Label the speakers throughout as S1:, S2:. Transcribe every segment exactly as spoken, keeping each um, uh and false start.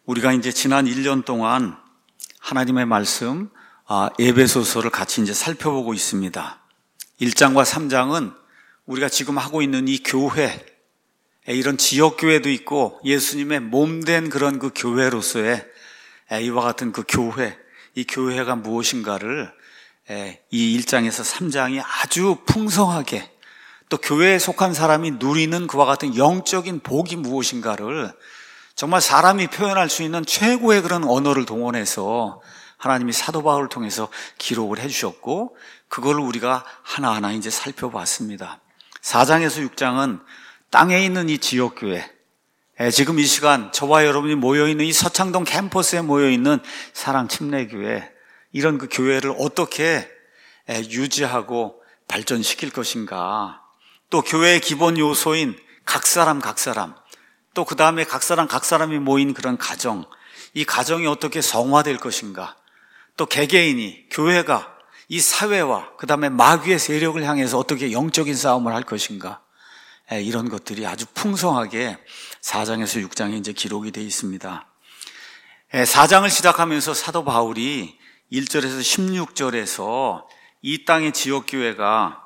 S1: 우리가 이제 지난 일 년 동안 하나님의 말씀 에베소서를 같이 이제 살펴보고 있습니다. 일 장과 삼 장은 우리가 지금 하고 있는 이 교회, 이런 지역교회도 있고 예수님의 몸된 그런 그 교회로서의 이와 같은 그 교회, 이 교회가 무엇인가를 이 일 장에서 삼 장이 아주 풍성하게, 또 교회에 속한 사람이 누리는 그와 같은 영적인 복이 무엇인가를 정말 사람이 표현할 수 있는 최고의 그런 언어를 동원해서 하나님이 사도 바울을 통해서 기록을 해주셨고, 그걸 우리가 하나하나 이제 살펴봤습니다. 사 장에서 육 장은 땅에 있는 이 지역교회, 지금 이 시간 저와 여러분이 모여있는 이 서창동 캠퍼스에 모여있는 사랑침례교회, 이런 그 교회를 어떻게 유지하고 발전시킬 것인가, 또 교회의 기본 요소인 각 사람 각 사람, 또 그 다음에 각 사람 각 사람이 모인 그런 가정, 이 가정이 어떻게 성화될 것인가, 또 개개인이, 교회가 이 사회와 그 다음에 마귀의 세력을 향해서 어떻게 영적인 싸움을 할 것인가, 이런 것들이 아주 풍성하게 사 장에서 육 장에 이제 기록이 되어 있습니다. 사 장을 시작하면서 사도 바울이 일 절에서 십육 절에서 이 땅의 지역교회가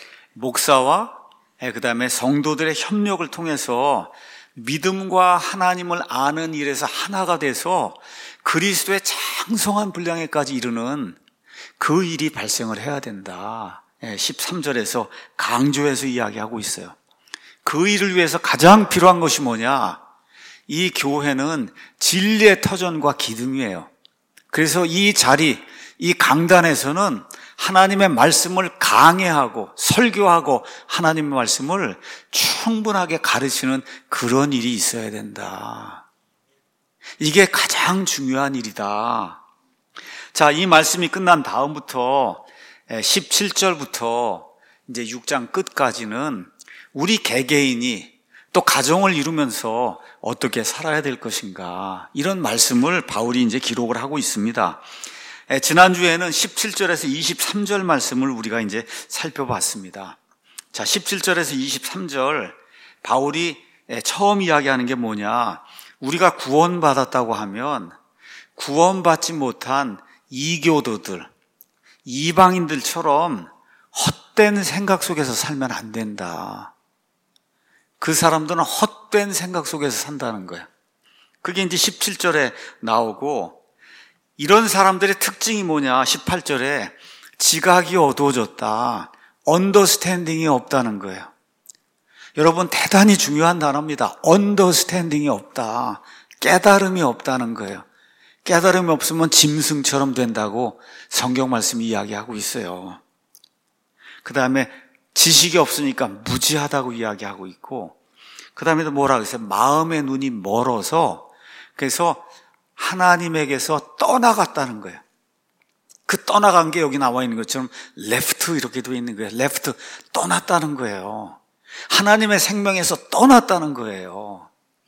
S1: 목사와 그 다음에 성도들의 협력을 통해서 믿음과 하나님을 아는 일에서 하나가 돼서 그리스도의 장성한 분량에까지 이르는 그 일이 발생을 해야 된다. 십삼 절에서 강조해서 이야기하고 있어요. 그 일을 위해서 가장 필요한 것이 뭐냐? 이 교회는 진리의 터전과 기둥이에요. 그래서 이 자리, 이 강단에서는 하나님의 말씀을 강해하고 설교하고 하나님의 말씀을 충분하게 가르치는 그런 일이 있어야 된다. 이게 가장 중요한 일이다. 자, 이 말씀이 끝난 다음부터 십칠 절부터 이제 육 장 끝까지는 우리 개개인이 또 가정을 이루면서 어떻게 살아야 될 것인가, 이런 말씀을 바울이 이제 기록을 하고 있습니다. 지난주에는 십칠 절에서 이십삼 절 말씀을 우리가 이제 살펴봤습니다. 자, 십칠 절에서 이십삼 절 바울이 처음 이야기하는 게 뭐냐? 우리가 구원받았다고 하면 구원받지 못한 이교도들, 이방인들처럼 헛된 생각 속에서 살면 안 된다. 그 사람들은 헛된 생각 속에서 산다는 거야. 그게 이제 십칠 절에 나오고, 이런 사람들의 특징이 뭐냐? 십팔 절에 지각이 어두워졌다, 언더스탠딩이 없다는 거예요. 여러분, 대단히 중요한 단어입니다. 언더스탠딩이 없다, 깨달음이 없다는 거예요. 깨달음이 없으면 짐승처럼 된다고 성경 말씀이 이야기하고 있어요. 그 다음에 지식이 없으니까 무지하다고 이야기하고 있고, 그 다음에도 뭐라 그랬어요? 마음의 눈이 멀어서, 그래서 하나님에게서 떠나갔다는 거예요. 그 떠나간 게 여기 나와 있는 것처럼 레프트 이렇게 되어 있는 거예요. 레프트, 떠났다는 거예요. 하나님의 생명에서 떠났다는 거예요.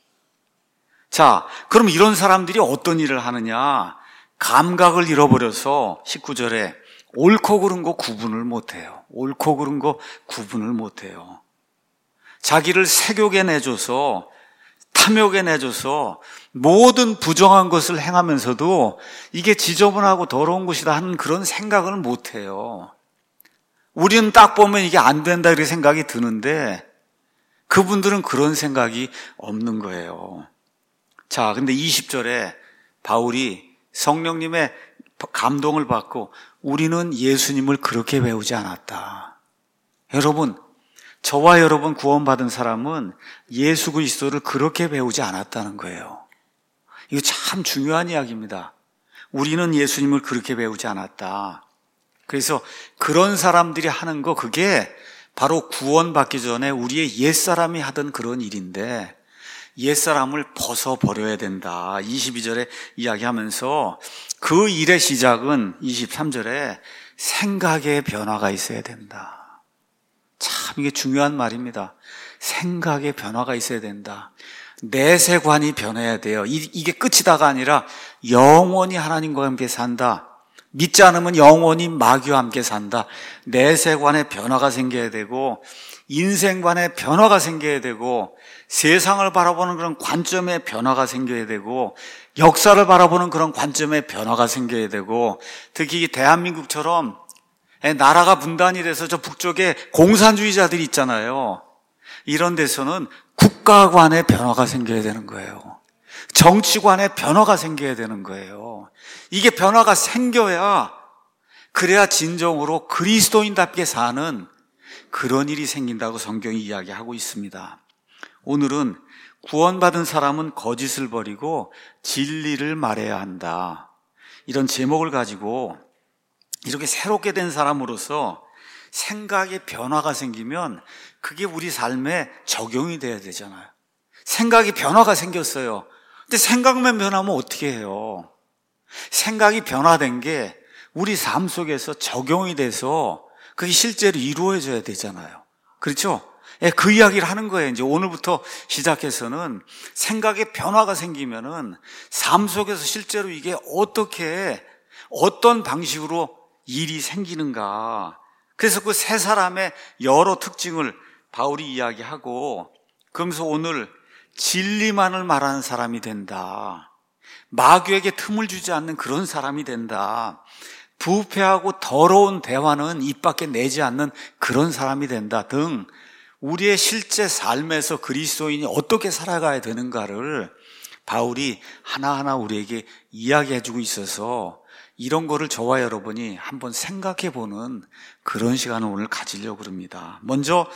S1: 자, 그럼 이런 사람들이 어떤 일을 하느냐? 감각을 잃어버려서 십구 절에 옳고 그른 거 구분을 못해요. 옳고 그른 거 구분을 못해요. 자기를 색욕에 내줘서, 탐욕에 내줘서 모든 부정한 것을 행하면서도 이게 지저분하고 더러운 것이다 하는 그런 생각을 못해요. 우리는 딱 보면 이게 안 된다 이렇게 생각이 드는데 그분들은 그런 생각이 없는 거예요. 자, 근데 이십 절에 바울이 성령님의 감동을 받고 우리는 예수님을 그렇게 배우지 않았다. 여러분, 저와 여러분 구원받은 사람은 예수 그리스도를 그렇게 배우지 않았다는 거예요. 이거 참 중요한 이야기입니다. 우리는 예수님을 그렇게 배우지 않았다. 그래서 그런 사람들이 하는 거, 그게 바로 구원받기 전에 우리의 옛사람이 하던 그런 일인데 옛사람을 벗어버려야 된다. 이십이 절에 이야기하면서 그 일의 시작은 이십삼 절에 생각의 변화가 있어야 된다. 참 이게 중요한 말입니다. 생각의 변화가 있어야 된다. 내세관이 변해야 돼요. 이, 이게 끝이다가 아니라 영원히 하나님과 함께 산다, 믿지 않으면 영원히 마귀와 함께 산다. 내 세관에 변화가 생겨야 되고 인생관에 변화가 생겨야 되고 세상을 바라보는 그런 관점에 변화가 생겨야 되고 역사를 바라보는 그런 관점에 변화가 생겨야 되고 특히 대한민국처럼 나라가 분단이 돼서 저 북쪽에 공산주의자들이 있잖아요. 이런 데서는 국가관에 변화가 생겨야 되는 거예요. 정치관에 변화가 생겨야 되는 거예요. 이게 변화가 생겨야 그래야 진정으로 그리스도인답게 사는 그런 일이 생긴다고 성경이 이야기하고 있습니다. 오늘은 구원받은 사람은 거짓을 버리고 진리를 말해야 한다. 이런 제목을 가지고 이렇게 새롭게 된 사람으로서 생각의 변화가 생기면 그게 우리 삶에 적용이 돼야 되잖아요. 생각이 변화가 생겼어요. 근데 생각만 변하면 어떻게 해요? 생각이 변화된 게 우리 삶 속에서 적용이 돼서 그게 실제로 이루어져야 되잖아요. 그렇죠? 예, 그 이야기를 하는 거예요. 이제 오늘부터 시작해서는 생각의 변화가 생기면은 삶 속에서 실제로 이게 어떻게, 어떤 방식으로 일이 생기는가. 그래서 그 세 사람의 여러 특징을 바울이 이야기하고, 그러면서 오늘 진리만을 말하는 사람이 된다. 마귀에게 틈을 주지 않는 그런 사람이 된다. 부패하고 더러운 대화는 입 밖에 내지 않는 그런 사람이 된다 등 우리의 실제 삶에서 그리스도인이 어떻게 살아가야 되는가를 바울이 하나하나 우리에게 이야기해주고 있어서 이런 거를 저와 여러분이 한번 생각해보는 그런 시간을 오늘 가지려고 합니다. 먼저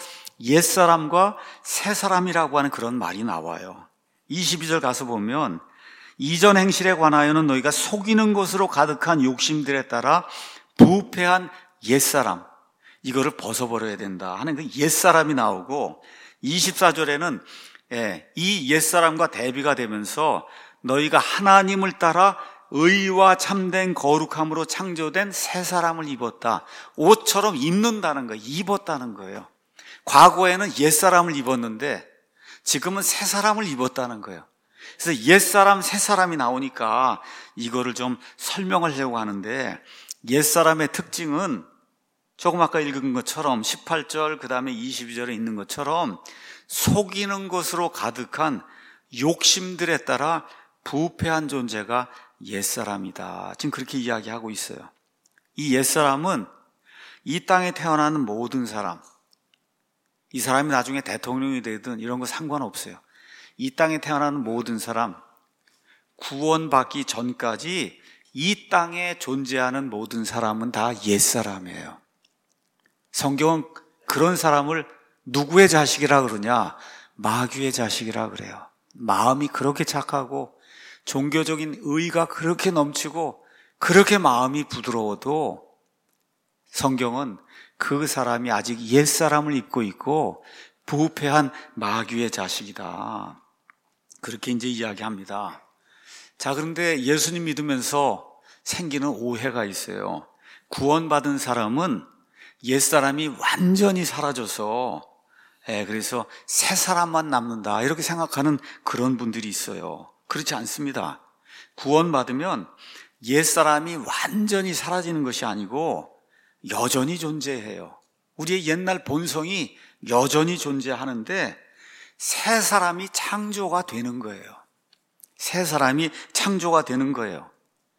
S1: 옛사람과 새사람이라고 하는 그런 말이 나와요. 이십이 절 가서 보면 이전 행실에 관하여는 너희가 속이는 것으로 가득한 욕심들에 따라 부패한 옛사람, 이거를 벗어버려야 된다 하는 그 옛사람이 나오고, 이십사 절에는 이 옛사람과 대비가 되면서 너희가 하나님을 따라 의와 참된 거룩함으로 창조된 새 사람을 입었다. 옷처럼 입는다는 거예요. 입었다는 거예요. 과거에는 옛사람을 입었는데 지금은 새 사람을 입었다는 거예요. 그래서 옛사람, 새사람이 나오니까 이거를 좀 설명하려고 하는데, 옛사람의 특징은 조금 아까 읽은 것처럼 십팔 절 그 다음에 이십이 절에 있는 것처럼 속이는 것으로 가득한 욕심들에 따라 부패한 존재가 옛사람이다. 지금 그렇게 이야기하고 있어요. 이 옛사람은 이 땅에 태어나는 모든 사람, 이 사람이 나중에 대통령이 되든 이런 거 상관없어요. 이 땅에 태어나는 모든 사람, 구원받기 전까지 이 땅에 존재하는 모든 사람은 다 옛사람이에요. 성경은 그런 사람을 누구의 자식이라 그러냐? 마귀의 자식이라 그래요. 마음이 그렇게 착하고 종교적인 의가 그렇게 넘치고 그렇게 마음이 부드러워도 성경은 그 사람이 아직 옛사람을 입고 있고 부패한 마귀의 자식이다. 그렇게 이제 이야기합니다. 자, 그런데 예수님 믿으면서 생기는 오해가 있어요. 구원받은 사람은 옛사람이 완전히 사라져서 예, 그래서 새 사람만 남는다 이렇게 생각하는 그런 분들이 있어요. 그렇지 않습니다. 구원받으면 옛사람이 완전히 사라지는 것이 아니고 여전히 존재해요. 우리의 옛날 본성이 여전히 존재하는데 새 사람이 창조가 되는 거예요. 새 사람이 창조가 되는 거예요.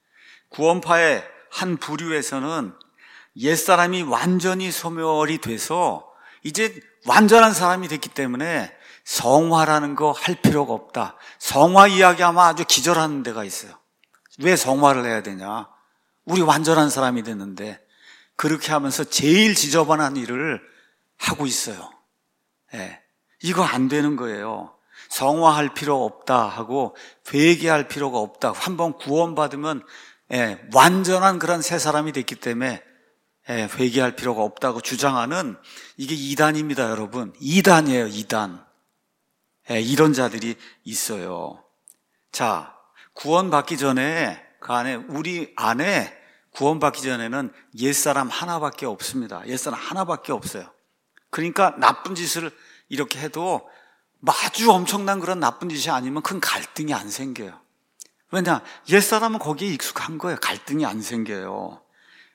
S1: 구원파의 한 부류에서는 옛사람이 완전히 소멸이 돼서 이제 완전한 사람이 됐기 때문에 성화라는 거 할 필요가 없다. 성화 이야기하면 아주 기절하는 데가 있어요. 왜 성화를 해야 되냐? 우리 완전한 사람이 됐는데 그렇게 하면서 제일 지저분한 일을 하고 있어요. 예, 이거 안 되는 거예요. 성화할 필요 없다 하고 회개할 필요가 없다. 한번 구원받으면 예, 완전한 그런 새 사람이 됐기 때문에 예, 회개할 필요가 없다고 주장하는 이게 이단입니다, 여러분. 이단이에요, 이단. 예, 이런 자들이 있어요. 자, 구원받기 전에 그 안에 우리 안에 구원받기 전에는 옛사람 하나밖에 없습니다. 옛사람 하나밖에 없어요. 그러니까 나쁜 짓을 이렇게 해도 아주 엄청난 그런 나쁜 짓이 아니면 큰 갈등이 안 생겨요. 왜냐? 옛사람은 거기에 익숙한 거예요. 갈등이 안 생겨요.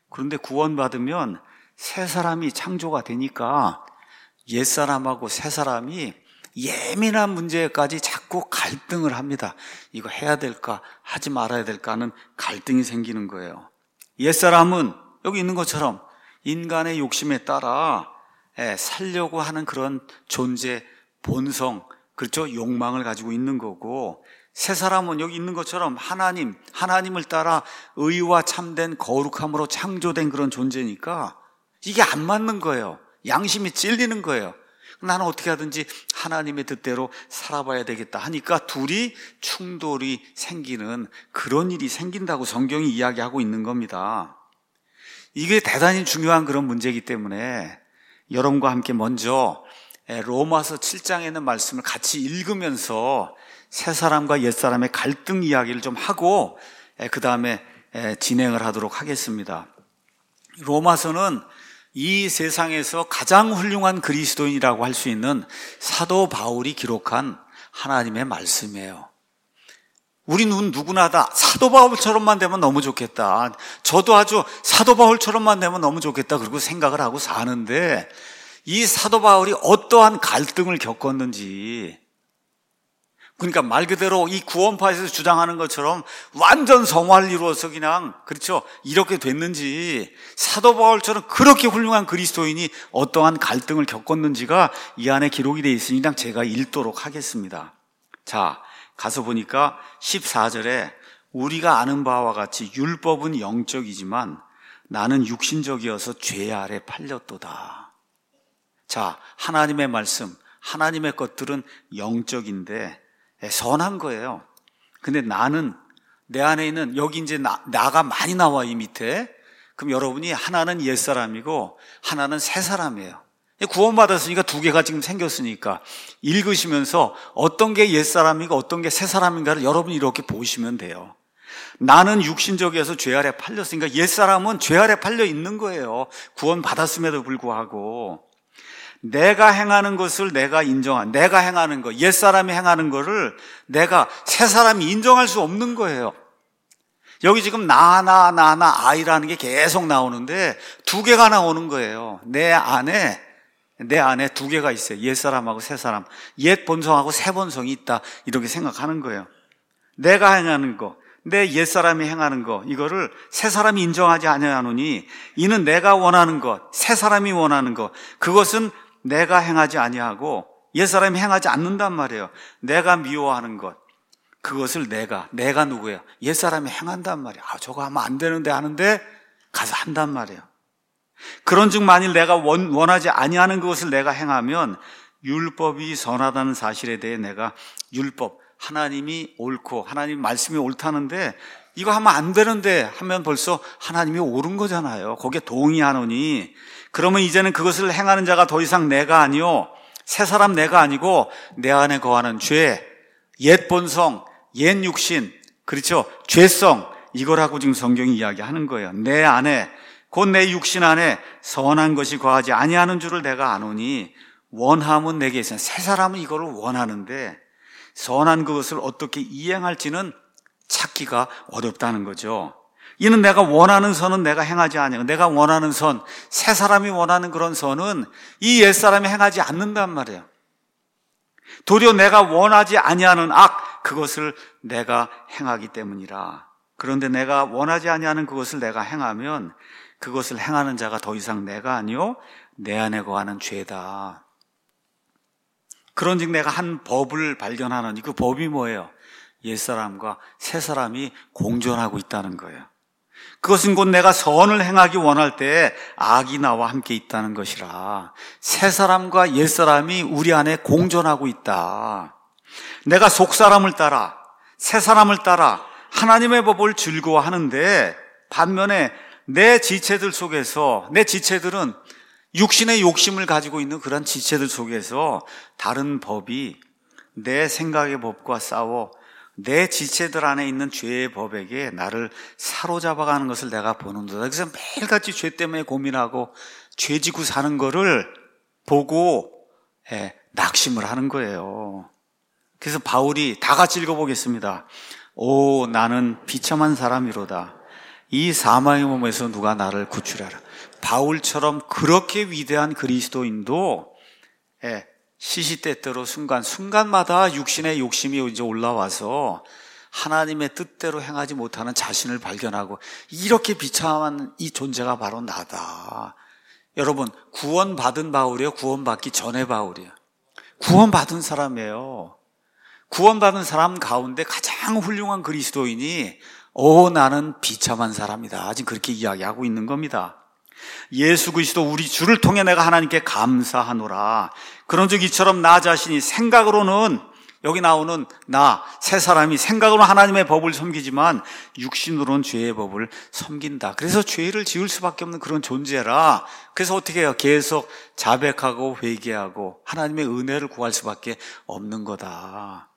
S1: 그런데 구원받으면 새 사람이 창조가 되니까 옛사람하고 새 사람이 예민한 문제까지 자꾸 갈등을 합니다. 이거 해야 될까 하지 말아야 될까 하는 갈등이 생기는 거예요. 옛사람은 여기 있는 것처럼 인간의 욕심에 따라 살려고 하는 그런 존재, 본성, 그렇죠? 욕망을 가지고 있는 거고, 새 사람은 여기 있는 것처럼 하나님, 하나님을 따라 의와 참된 거룩함으로 창조된 그런 존재니까 이게 안 맞는 거예요. 양심이 찔리는 거예요. 나는 어떻게 하든지 하나님의 뜻대로 살아봐야 되겠다 하니까 둘이 충돌이 생기는 그런 일이 생긴다고 성경이 이야기하고 있는 겁니다. 이게 대단히 중요한 그런 문제이기 때문에 여러분과 함께 먼저 로마서 칠 장에 있는 말씀을 같이 읽으면서 새 사람과 옛 사람의 갈등 이야기를 좀 하고 그 다음에 진행을 하도록 하겠습니다. 로마서는 이 세상에서 가장 훌륭한 그리스도인이라고 할 수 있는 사도 바울이 기록한 하나님의 말씀이에요. 우리는 누구나 다 사도 바울처럼만 되면 너무 좋겠다. 저도 아주 사도 바울처럼만 되면 너무 좋겠다. 그리고 생각을 하고 사는데 이 사도 바울이 어떠한 갈등을 겪었는지, 그러니까 말 그대로 이 구원파에서 주장하는 것처럼 완전 성화를 이루어서 그냥 그렇죠 이렇게 됐는지, 사도 바울처럼 그렇게 훌륭한 그리스도인이 어떠한 갈등을 겪었는지가 이 안에 기록이 되어 있으니 그냥 제가 읽도록 하겠습니다. 자, 가서 보니까 십사 절에 우리가 아는 바와 같이 율법은 영적이지만 나는 육신적이어서 죄 아래 팔렸도다. 자, 하나님의 말씀, 하나님의 것들은 영적인데 선한 거예요. 근데 나는, 내 안에 있는, 여기 이제 나, 나가 많이 나와, 이 밑에. 그럼 여러분이 하나는 옛사람이고 하나는 새사람이에요. 구원받았으니까 두 개가 지금 생겼으니까 읽으시면서 어떤 게 옛사람이고 어떤 게 새사람인가를 여러분이 이렇게 보시면 돼요. 나는 육신적이어서 죄 아래 팔렸으니까 옛사람은 죄 아래 팔려 있는 거예요. 구원받았음에도 불구하고. 내가 행하는 것을 내가 인정한, 내가 행하는 것, 옛사람이 행하는 거를 내가, 새사람이 인정할 수 없는 거예요. 여기 지금 나, 나, 나, 나, 아이라는 게 계속 나오는데 두 개가 나오는 거예요. 내 안에, 내 안에 두 개가 있어요. 옛사람하고 새사람. 옛 본성하고 새 본성이 있다. 이렇게 생각하는 거예요. 내가 행하는 거, 내 옛사람이 행하는 거, 이거를 새사람이 인정하지 아니하노니 이는 내가 원하는 것, 새사람이 원하는 것, 그것은 내가 행하지 아니하고 옛사람이 행하지 않는단 말이에요. 내가 미워하는 것, 그것을 내가, 내가 누구예요? 옛사람이 행한단 말이에요. 아, 저거 하면 안 되는데 하는데 가서 한단 말이에요. 그런즉 만일 내가 원, 원하지 아니하는 그것을 내가 행하면 율법이 선하다는 사실에 대해 내가 율법, 하나님이 옳고 하나님 말씀이 옳다는데 이거 하면 안 되는데 하면 벌써 하나님이 옳은 거잖아요. 거기에 동의하노니 그러면 이제는 그것을 행하는 자가 더 이상 내가 아니요 새 사람 내가 아니고 내 안에 거하는 죄, 옛 본성, 옛 육신, 그렇죠? 죄성, 이거라고 지금 성경이 이야기하는 거예요. 내 안에, 곧 내 육신 안에 선한 것이 거하지 아니하는 줄을 내가 아노니 원함은 내게 있어요. 새 사람은 이거를 원하는데 선한 그것을 어떻게 이행할지는 찾기가 어렵다는 거죠. 이는 내가 원하는 선은 내가 행하지 아니하고 내가 원하는 선, 새 사람이 원하는 그런 선은 이 옛사람이 행하지 않는단 말이에요. 도리어 내가 원하지 아니하는 악, 그것을 내가 행하기 때문이라. 그런데 내가 원하지 아니하는 그것을 내가 행하면 그것을 행하는 자가 더 이상 내가 아니요 내 안에 거하는 죄다. 그런즉 내가 한 법을 발견하노니 그 법이 뭐예요? 옛사람과 새사람이 공존하고 있다는 거예요. 그것은 곧 내가 선을 행하기 원할 때 악이 나와 함께 있다는 것이라. 새사람과 옛사람이 우리 안에 공존하고 있다. 내가 속사람을 따라 새사람을 따라 하나님의 법을 즐거워하는데 반면에 내 지체들 속에서, 내 지체들은 육신의 욕심을 가지고 있는 그런 지체들 속에서 다른 법이 내 생각의 법과 싸워 내 지체들 안에 있는 죄의 법에게 나를 사로잡아가는 것을 내가 보는도다. 그래서 매일같이 죄 때문에 고민하고 죄 지고 사는 거를 보고 예, 낙심을 하는 거예요. 그래서 바울이 다 같이 읽어보겠습니다. 오, 나는 비참한 사람이로다. 이 사망의 몸에서 누가 나를 구출하라. 바울처럼 그렇게 위대한 그리스도인도 예, 시시때때로 순간 순간마다 육신의 욕심이 이제 올라와서 하나님의 뜻대로 행하지 못하는 자신을 발견하고 이렇게 비참한 이 존재가 바로 나다. 여러분, 구원받은 바울이에요? 구원받기 전에 바울이에요? 구원받은 사람이에요. 구원받은 사람 가운데 가장 훌륭한 그리스도인이 오, 나는 비참한 사람이다. 지금 그렇게 이야기하고 있는 겁니다. 예수 그리스도 우리 주를 통해 내가 하나님께 감사하노라. 그런즉 이처럼 나 자신이 생각으로는, 여기 나오는 나, 새 사람이 생각으로 하나님의 법을 섬기지만 육신으로는 죄의 법을 섬긴다. 그래서 죄를 지을 수밖에 없는 그런 존재라. 그래서 어떻게 해요? 계속 자백하고 회개하고 하나님의 은혜를 구할 수밖에 없는 거다.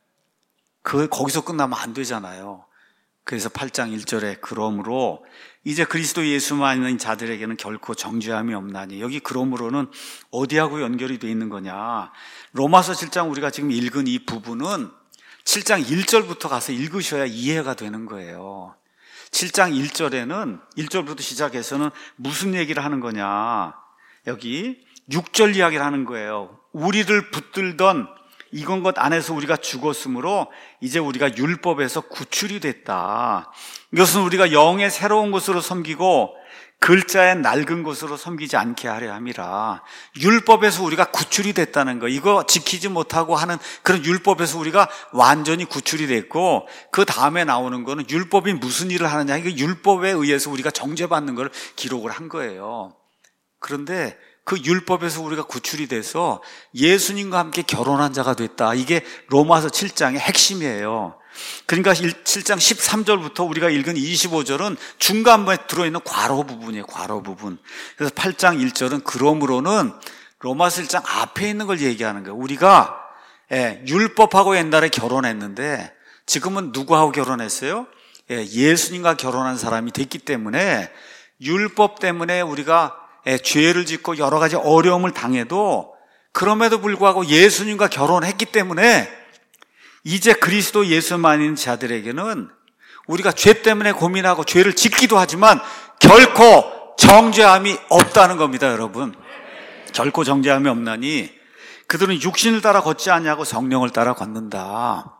S1: 그 거기서 끝나면 안 되잖아요. 그래서 팔 장 일 절에 그러므로 이제 그리스도 예수만 있는 자들에게는 결코 정죄함이 없나니, 여기 그러므로는 어디하고 연결이 돼 있는 거냐? 로마서 칠 장 우리가 지금 읽은 이 부분은 칠 장 일 절부터 가서 읽으셔야 이해가 되는 거예요. 칠 장 일 절에는 일 절부터 시작해서는 무슨 얘기를 하는 거냐? 여기 육 절 이야기를 하는 거예요. 우리를 붙들던 이건 것 안에서 우리가 죽었으므로 이제 우리가 율법에서 구출이 됐다. 이것은 우리가 영의 새로운 것으로 섬기고 글자의 낡은 것으로 섬기지 않게 하려 함이라. 율법에서 우리가 구출이 됐다는 거, 이거 지키지 못하고 하는 그런 율법에서 우리가 완전히 구출이 됐고, 그 다음에 나오는 거는 율법이 무슨 일을 하느냐, 이거 율법에 의해서 우리가 정죄받는 걸 기록을 한 거예요. 그런데 그 율법에서 우리가 구출이 돼서 예수님과 함께 결혼한 자가 됐다. 이게 로마서 칠 장의 핵심이에요. 그러니까 칠 장 십삼 절부터 우리가 읽은 이십오 절은 중간부에 들어있는 괄호 부분이에요. 괄호 부분. 그래서 팔 장 일 절은 그러므로는 로마서 일 장 앞에 있는 걸 얘기하는 거예요. 우리가 예, 율법하고 옛날에 결혼했는데 지금은 누구하고 결혼했어요? 예, 예수님과 결혼한 사람이 됐기 때문에 율법 때문에 우리가 예, 죄를 짓고 여러 가지 어려움을 당해도 그럼에도 불구하고 예수님과 결혼했기 때문에 이제 그리스도 예수만 있는 자들에게는 우리가 죄 때문에 고민하고 죄를 짓기도 하지만 결코 정죄함이 없다는 겁니다, 여러분. 결코 정죄함이 없나니 그들은 육신을 따라 걷지 않냐고 성령을 따라 걷는다.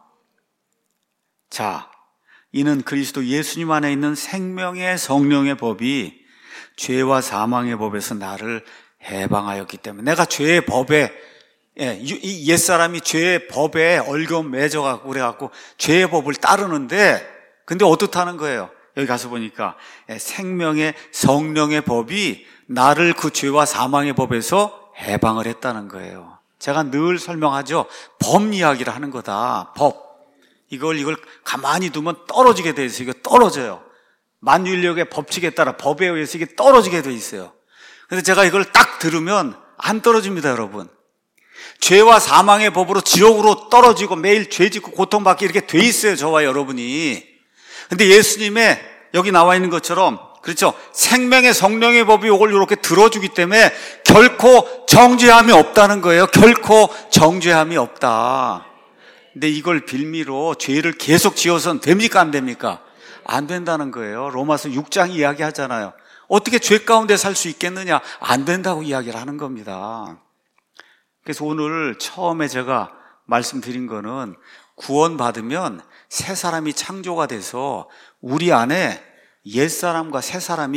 S1: 자, 이는 그리스도 예수님 안에 있는 생명의 성령의 법이 죄와 사망의 법에서 나를 해방하였기 때문에, 내가 죄의 법에, 예, 이 옛사람이 죄의 법에 얼금 맺어갖고 그래갖고 죄의 법을 따르는데, 근데 어떻다는 거예요? 여기 가서 보니까 예, 생명의 성령의 법이 나를 그 죄와 사망의 법에서 해방을 했다는 거예요. 제가 늘 설명하죠. 법 이야기를 하는 거다. 법. 이걸 이걸 가만히 두면 떨어지게 돼 있어요. 이거 떨어져요. 만유인력의 법칙에 따라 법에 의해서 이게 떨어지게 돼 있어요. 그래서 제가 이걸 딱 들으면 안 떨어집니다, 여러분. 죄와 사망의 법으로 지옥으로 떨어지고 매일 죄 짓고 고통받게 이렇게 돼 있어요, 저와 여러분이. 근데 예수님의 여기 나와 있는 것처럼, 그렇죠, 생명의 성령의 법이 이걸 이렇게 들어주기 때문에 결코 정죄함이 없다는 거예요. 결코 정죄함이 없다. 근데 이걸 빌미로 죄를 계속 지어서는 됩니까, 안 됩니까? 안 된다는 거예요. 로마서 육 장 이야기하잖아요. 어떻게 죄 가운데 살 수 있겠느냐? 안 된다고 이야기를 하는 겁니다. 그래서 오늘 처음에 제가 말씀드린 거는 구원받으면 새 사람이 창조가 돼서 우리 안에 옛사람과 새 사람이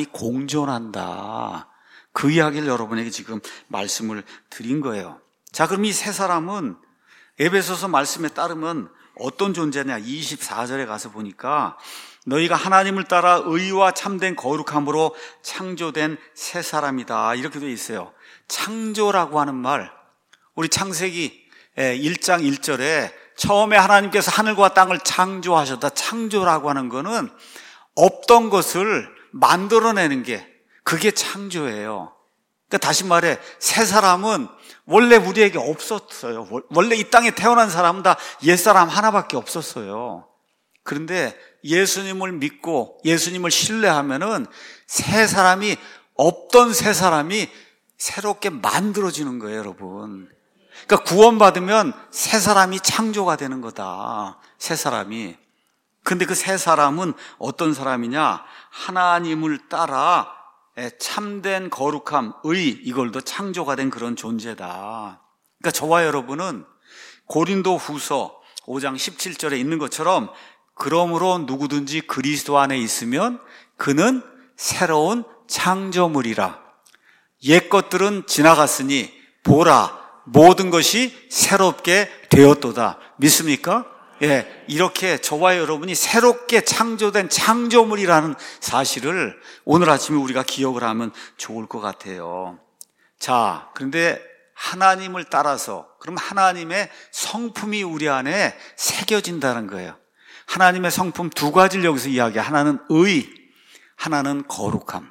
S1: 공존한다. 그 이야기를 여러분에게 지금 말씀을 드린 거예요. 자, 그럼 이 새 사람은 에베소서 말씀에 따르면 어떤 존재냐? 이십사 절에 가서 보니까 너희가 하나님을 따라 의와 참된 거룩함으로 창조된 새 사람이다. 이렇게 되어 있어요. 창조라고 하는 말, 우리 창세기 일 장 일 절에 처음에 하나님께서 하늘과 땅을 창조하셨다. 창조라고 하는 거는 없던 것을 만들어내는 게, 그게 창조예요. 그러니까 다시 말해, 새 사람은 원래 우리에게 없었어요. 원래 이 땅에 태어난 사람은 다 옛사람 하나밖에 없었어요. 그런데 예수님을 믿고 예수님을 신뢰하면은 새 사람이, 없던 새 사람이 새롭게 만들어지는 거예요, 여러분. 그러니까 구원받으면 새 사람이 창조가 되는 거다. 새 사람이. 근데 그 세 사람은 어떤 사람이냐? 하나님을 따라 참된 거룩함, 의, 이걸도 창조가 된 그런 존재다. 그러니까 저와 여러분은 고린도 후서 오 장 십칠 절에 있는 것처럼 그러므로 누구든지 그리스도 안에 있으면 그는 새로운 창조물이라. 옛 것들은 지나갔으니 보라, 모든 것이 새롭게 되었도다. 믿습니까? 예, 이렇게 저와 여러분이 새롭게 창조된 창조물이라는 사실을 오늘 아침에 우리가 기억을 하면 좋을 것 같아요. 자, 그런데 하나님을 따라서, 그럼 하나님의 성품이 우리 안에 새겨진다는 거예요. 하나님의 성품 두 가지를 여기서 이야기해요. 하나는 의, 하나는 거룩함.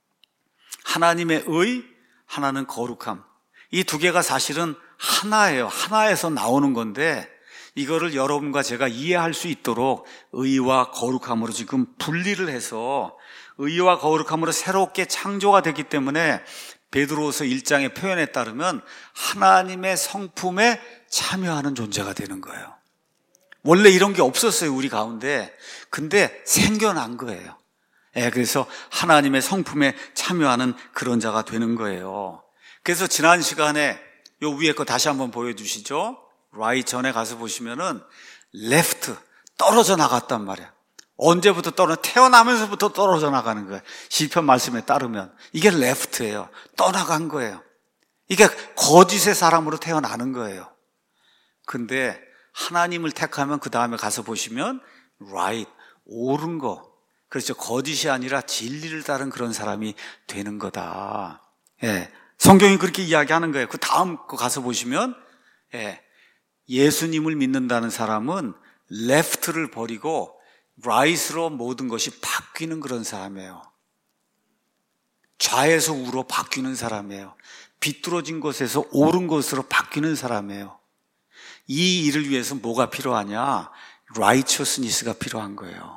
S1: 하나님의 의, 하나는 거룩함. 이 두 개가 사실은 하나예요. 하나에서 나오는 건데 이거를 여러분과 제가 이해할 수 있도록 의와 거룩함으로 지금 분리를 해서 의와 거룩함으로 새롭게 창조가 됐기 때문에 베드로후서 일 장의 표현에 따르면 하나님의 성품에 참여하는 존재가 되는 거예요. 원래 이런 게 없었어요, 우리 가운데. 근데 생겨난 거예요. 예, 그래서 하나님의 성품에 참여하는 그런 자가 되는 거예요. 그래서 지난 시간에 요 위에 거 다시 한번 보여주시죠. right 전에 가서 보시면은 left, 떨어져 나갔단 말이야. 언제부터 떨어져? 태어나면서부터 떨어져 나가는 거예요. 시편 말씀에 따르면 이게 left예요. 떠나간 거예요. 이게 거짓의 사람으로 태어나는 거예요. 근데 하나님을 택하면 그 다음에 가서 보시면 right, 옳은 거. 그렇죠. 거짓이 아니라 진리를 따른 그런 사람이 되는 거다. 예. 성경이 그렇게 이야기하는 거예요. 그 다음 거 가서 보시면, 예. 예수님을 믿는다는 사람은 left를 버리고 right으로 모든 것이 바뀌는 그런 사람이에요. 좌에서 우로 바뀌는 사람이에요. 비뚤어진 곳에서 옳은 곳으로 바뀌는 사람이에요. 이 일을 위해서 뭐가 필요하냐? righteousness가 필요한 거예요.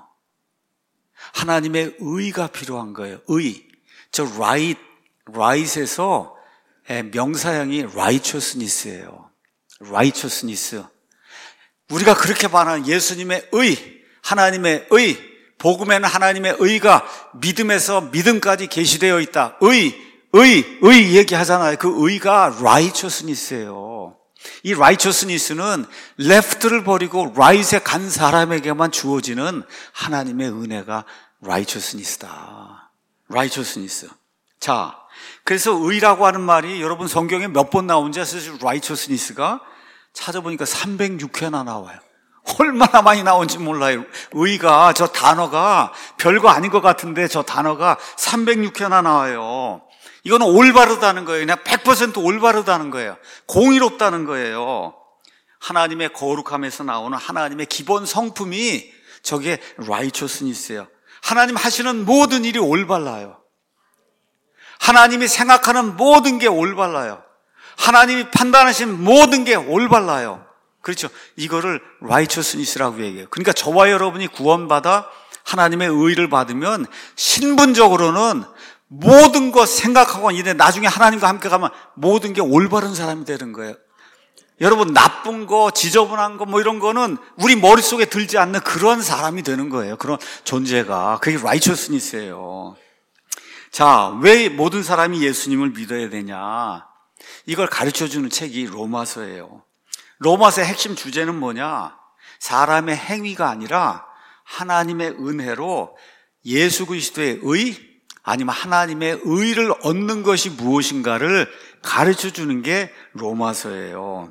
S1: 하나님의 의가 필요한 거예요. 의. 저 right, right에서 명사형이 righteousness예요. righteousness. 우리가 그렇게 말하는 예수님의 의, 하나님의 의, 복음에는 하나님의 의가 믿음에서 믿음까지 계시되어 있다. 의, 의, 의 얘기하잖아요. 그 의가 righteousness예요. 이 righteousness는 left를 버리고 right에 간 사람에게만 주어지는 하나님의 은혜가 righteousness다. righteousness. 자, 그래서 의라고 하는 말이 여러분 성경에 몇 번 나온지 아세요? righteousness가 찾아보니까 삼백육 회나 나와요. 얼마나 많이 나온지 몰라요. 의가, 저 단어가 별거 아닌 것 같은데 저 단어가 삼백육 회나 나와요. 이거는 올바르다는 거예요. 그냥 백 퍼센트 올바르다는 거예요. 공의롭다는 거예요. 하나님의 거룩함에서 나오는 하나님의 기본 성품이 저게 righteousness예요. 하나님 하시는 모든 일이 올바라요. 하나님이 생각하는 모든 게 올바라요. 하나님이 판단하신 모든 게 올바라요. 그렇죠. 이거를 righteousness라고 얘기해요. 그러니까 저와 여러분이 구원받아 하나님의 의를 받으면 신분적으로는 모든 것 생각하고 이제 나중에 하나님과 함께 가면 모든 게 올바른 사람이 되는 거예요. 여러분 나쁜 거, 지저분한 거 뭐 이런 거는 우리 머릿속에 들지 않는 그런 사람이 되는 거예요. 그런 존재가. 그게 righteousness예요. 자, 왜 모든 사람이 예수님을 믿어야 되냐? 이걸 가르쳐주는 책이 로마서예요. 로마서의 핵심 주제는 뭐냐? 사람의 행위가 아니라 하나님의 은혜로 예수 그리스도의 의, 아니면 하나님의 의를 얻는 것이 무엇인가를 가르쳐주는 게 로마서예요.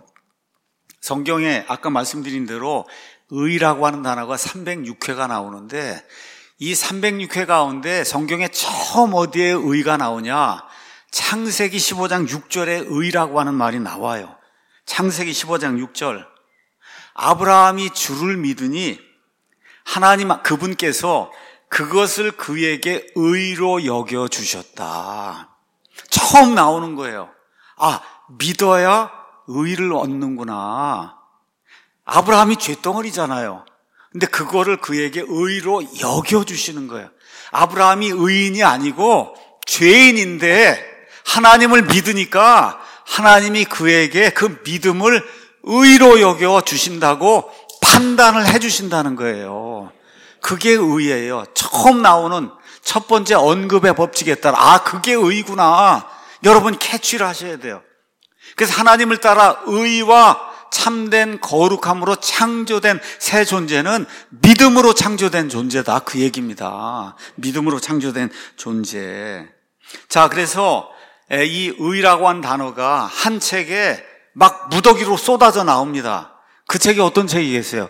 S1: 성경에 아까 말씀드린 대로 의라고 하는 단어가 삼백육 회가 나오는데 이 삼백육 회 가운데 성경에 처음 어디에 의가 나오냐? 창세기 십오 장 육 절에 의라고 하는 말이 나와요. 창세기 십오 장 육 절. 아브라함이 주를 믿으니 하나님 그분께서 그것을 그에게 의로 여겨주셨다. 처음 나오는 거예요. 아, 믿어야 의를 얻는구나. 아브라함이 쇳덩어리잖아요. 근데 그거를 그에게 의로 여겨주시는 거예요. 아브라함이 의인이 아니고 죄인인데 하나님을 믿으니까 하나님이 그에게 그 믿음을 의로 여겨주신다고 판단을 해주신다는 거예요. 그게 의예요. 처음 나오는 첫 번째 언급의 법칙에 따라 아 그게 의구나. 여러분 캐치를 하셔야 돼요. 그래서 하나님을 따라 의와 참된 거룩함으로 창조된 새 존재는 믿음으로 창조된 존재다. 그 얘기입니다. 믿음으로 창조된 존재. 자, 그래서 이 의라고 한 단어가 한 책에 막 무더기로 쏟아져 나옵니다. 그 책이 어떤 책이겠어요?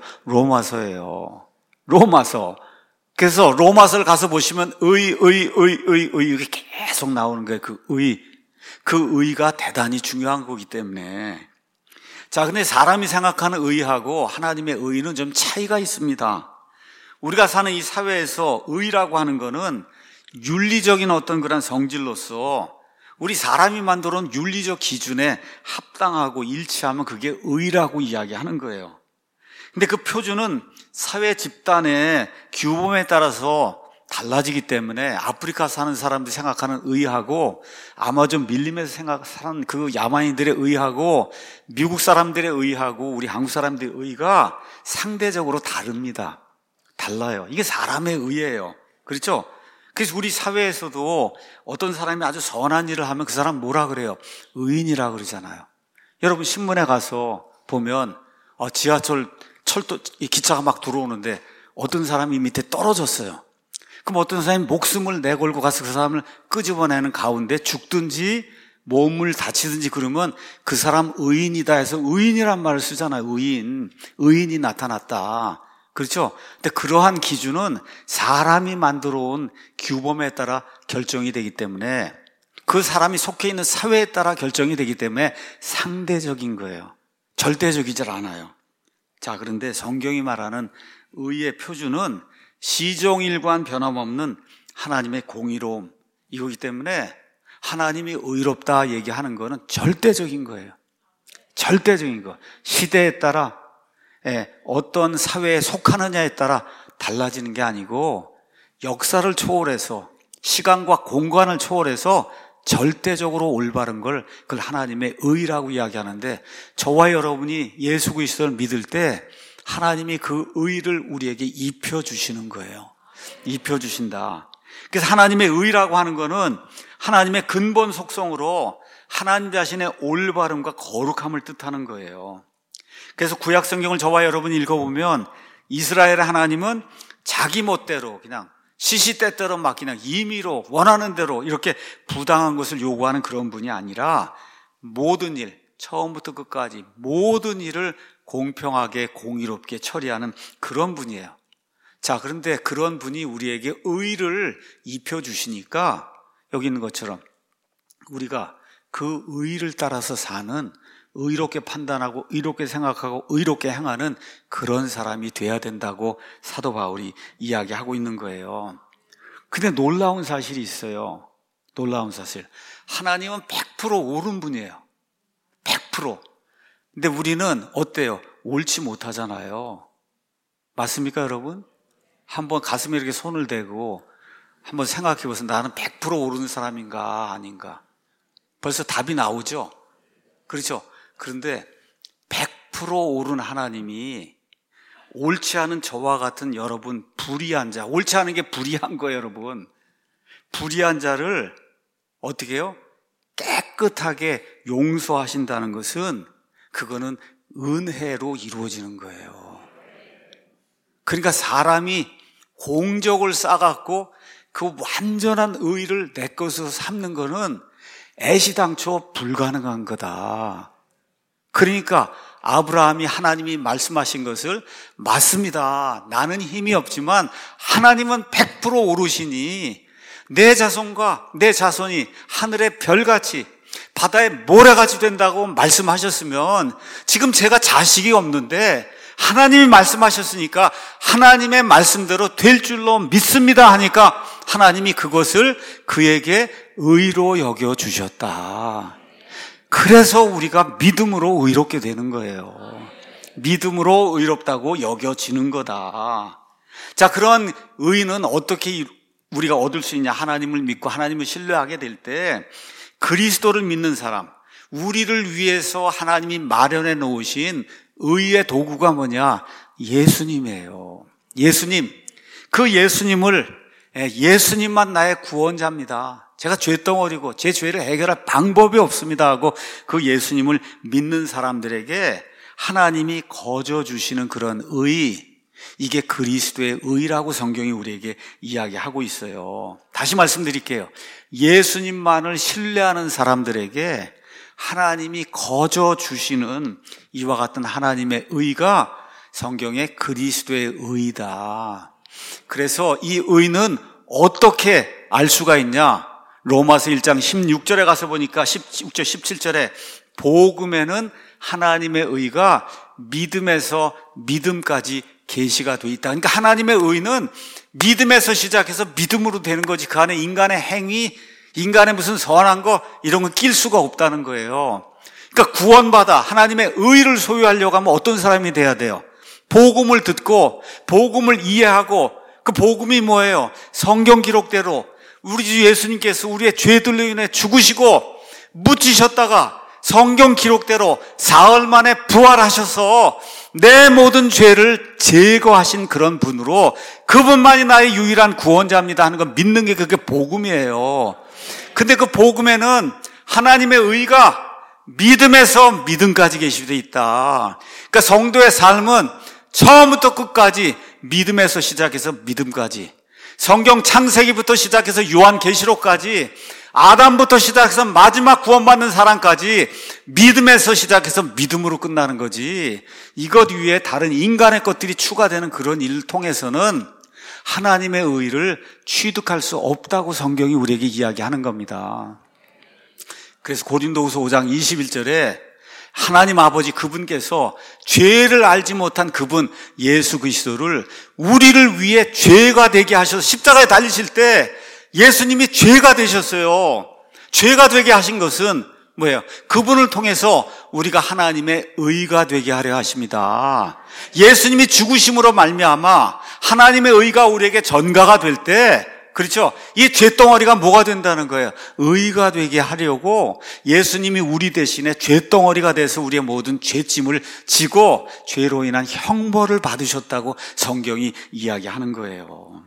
S1: 로마서예요. 로마서. 그래서 로마서를 가서 보시면 의, 의, 의, 의, 의 이게 계속 나오는 거예요. 그 의. 그 의가 대단히 중요한 거기 때문에. 자, 근데 사람이 생각하는 의하고 하나님의 의는 좀 차이가 있습니다. 우리가 사는 이 사회에서 의라고 하는 거는 윤리적인 어떤 그런 성질로서 우리 사람이 만들어 놓은 윤리적 기준에 합당하고 일치하면 그게 의라고 이야기하는 거예요. 근데 그 표준은 사회 집단의 규범에 따라서 달라지기 때문에 아프리카 사는 사람들이 생각하는 의하고 아마존 밀림에서 생각하는 그 야만인들의 의하고 미국 사람들의 의하고 우리 한국 사람들의 의가 상대적으로 다릅니다. 달라요. 이게 사람의 의예요. 그렇죠? 그래서 우리 사회에서도 어떤 사람이 아주 선한 일을 하면 그 사람 뭐라 그래요? 의인이라 그러잖아요. 여러분 신문에 가서 보면 어, 지하철 철도 기차가 막 들어오는데 어떤 사람이 밑에 떨어졌어요. 그럼 어떤 사람이 목숨을 내걸고 가서 그 사람을 끄집어내는 가운데 죽든지 몸을 다치든지 그러면 그 사람 의인이다 해서 의인이란 말을 쓰잖아요. 의인. 의인이 나타났다. 그렇죠? 근데 그러한 기준은 사람이 만들어 온 규범에 따라 결정이 되기 때문에 그 사람이 속해 있는 사회에 따라 결정이 되기 때문에 상대적인 거예요. 절대적이질 않아요. 자, 그런데 성경이 말하는 의의 표준은 시종일관 변함없는 하나님의 공의로움 이거기 때문에 하나님이 의롭다 얘기하는 거는 절대적인 거예요. 절대적인 거. 시대에 따라 어떤 사회에 속하느냐에 따라 달라지는 게 아니고 역사를 초월해서 시간과 공간을 초월해서 절대적으로 올바른 걸 그걸 하나님의 의라고 이야기하는데 저와 여러분이 예수 그리스도를 믿을 때 하나님이 그 의를 우리에게 입혀주시는 거예요. 입혀주신다. 그래서 하나님의 의라고 하는 거는 하나님의 근본 속성으로 하나님 자신의 올바름과 거룩함을 뜻하는 거예요. 그래서 구약 성경을 저와 여러분이 읽어보면 이스라엘의 하나님은 자기 멋대로 그냥 시시때때로 막 그냥 임의로 원하는 대로 이렇게 부당한 것을 요구하는 그런 분이 아니라 모든 일, 처음부터 끝까지 모든 일을 공평하게 공의롭게 처리하는 그런 분이에요. 자, 그런데 그런 분이 우리에게 의를 입혀주시니까 여기 있는 것처럼 우리가 그 의를 따라서 사는 의롭게 판단하고 의롭게 생각하고 의롭게 행하는 그런 사람이 돼야 된다고 사도 바울이 이야기하고 있는 거예요. 근데 놀라운 사실이 있어요. 놀라운 사실. 하나님은 백 퍼센트 옳은 분이에요. 백 퍼센트. 근데 우리는 어때요? 옳지 못하잖아요. 맞습니까, 여러분? 한번 가슴에 이렇게 손을 대고 한번 생각해 보세요. 나는 백 퍼센트 옳은 사람인가 아닌가? 벌써 답이 나오죠? 그렇죠? 그런데 백 퍼센트 옳은 하나님이 옳지 않은 저와 같은 여러분 불의한 자, 옳지 않은 게 불의한 거예요, 여러분. 불의한 자를 어떻게 해요? 깨끗하게 용서하신다는 것은 그거는 은혜로 이루어지는 거예요. 그러니까 사람이 공적을 쌓아갖고 그 완전한 의를 내 것으로 삼는 거는 애시당초 불가능한 거다. 그러니까 아브라함이 하나님이 말씀하신 것을 맞습니다. 나는 힘이 없지만 하나님은 백 퍼센트 오르시니 내 자손과 내 자손이 하늘의 별같이 바다의 모래같이 된다고 말씀하셨으면 지금 제가 자식이 없는데 하나님이 말씀하셨으니까 하나님의 말씀대로 될 줄로 믿습니다 하니까 하나님이 그것을 그에게 의로 여겨주셨다. 그래서 우리가 믿음으로 의롭게 되는 거예요. 믿음으로 의롭다고 여겨지는 거다. 자, 그런 의는 어떻게 우리가 얻을 수 있냐? 하나님을 믿고 하나님을 신뢰하게 될 때 그리스도를 믿는 사람, 우리를 위해서 하나님이 마련해 놓으신 의의 도구가 뭐냐? 예수님이에요. 예수님. 그 예수님을, 예수님만 나의 구원자입니다, 제가 죄덩어리고 제 죄를 해결할 방법이 없습니다 하고 그 예수님을 믿는 사람들에게 하나님이 거저 주시는 그런 의, 이게 그리스도의 의라고 성경이 우리에게 이야기하고 있어요. 다시 말씀드릴게요. 예수님만을 신뢰하는 사람들에게 하나님이 거저 주시는 이와 같은 하나님의 의가 성경의 그리스도의 의다. 그래서 이 의는 어떻게 알 수가 있냐? 로마서 일 장 십육 절에 가서 보니까 십육 절 십칠 절에 복음에는 하나님의 의가 믿음에서 믿음까지 계시가 돼 있다. 그러니까 하나님의 의는 믿음에서 시작해서 믿음으로 되는 거지, 그 안에 인간의 행위, 인간의 무슨 선한 거 이런 거 낄 수가 없다는 거예요. 그러니까 구원받아 하나님의 의를 소유하려고 하면 어떤 사람이 돼야 돼요? 복음을 듣고 복음을 이해하고, 그 복음이 뭐예요? 성경 기록대로 우리 주 예수님께서 우리의 죄들로 인해 죽으시고 묻히셨다가 성경 기록대로 사흘 만에 부활하셔서 내 모든 죄를 제거하신 그런 분으로, 그분만이 나의 유일한 구원자입니다 하는 거 믿는 게 그게 복음이에요. 근데 그 복음에는 하나님의 의가 믿음에서 믿음까지 계시되어 있다. 그러니까 성도의 삶은 처음부터 끝까지 믿음에서 시작해서 믿음까지, 성경 창세기부터 시작해서 요한계시록까지, 아담부터 시작해서 마지막 구원받는 사람까지 믿음에서 시작해서 믿음으로 끝나는 거지, 이것 위에 다른 인간의 것들이 추가되는 그런 일을 통해서는 하나님의 의를 취득할 수 없다고 성경이 우리에게 이야기하는 겁니다. 그래서 고린도후서 오 장 이십일 절에 하나님 아버지 그분께서 죄를 알지 못한 그분 예수 그리스도를 우리를 위해 죄가 되게 하셔서 십자가에 달리실 때 예수님이 죄가 되셨어요. 죄가 되게 하신 것은 뭐예요? 그분을 통해서 우리가 하나님의 의가 되게 하려 하십니다. 예수님이 죽으심으로 말미암아 하나님의 의가 우리에게 전가가 될 때, 그렇죠? 이 죄덩어리가 뭐가 된다는 거예요? 의가 되게 하려고 예수님이 우리 대신에 죄덩어리가 돼서 우리의 모든 죄짐을 지고 죄로 인한 형벌을 받으셨다고 성경이 이야기하는 거예요.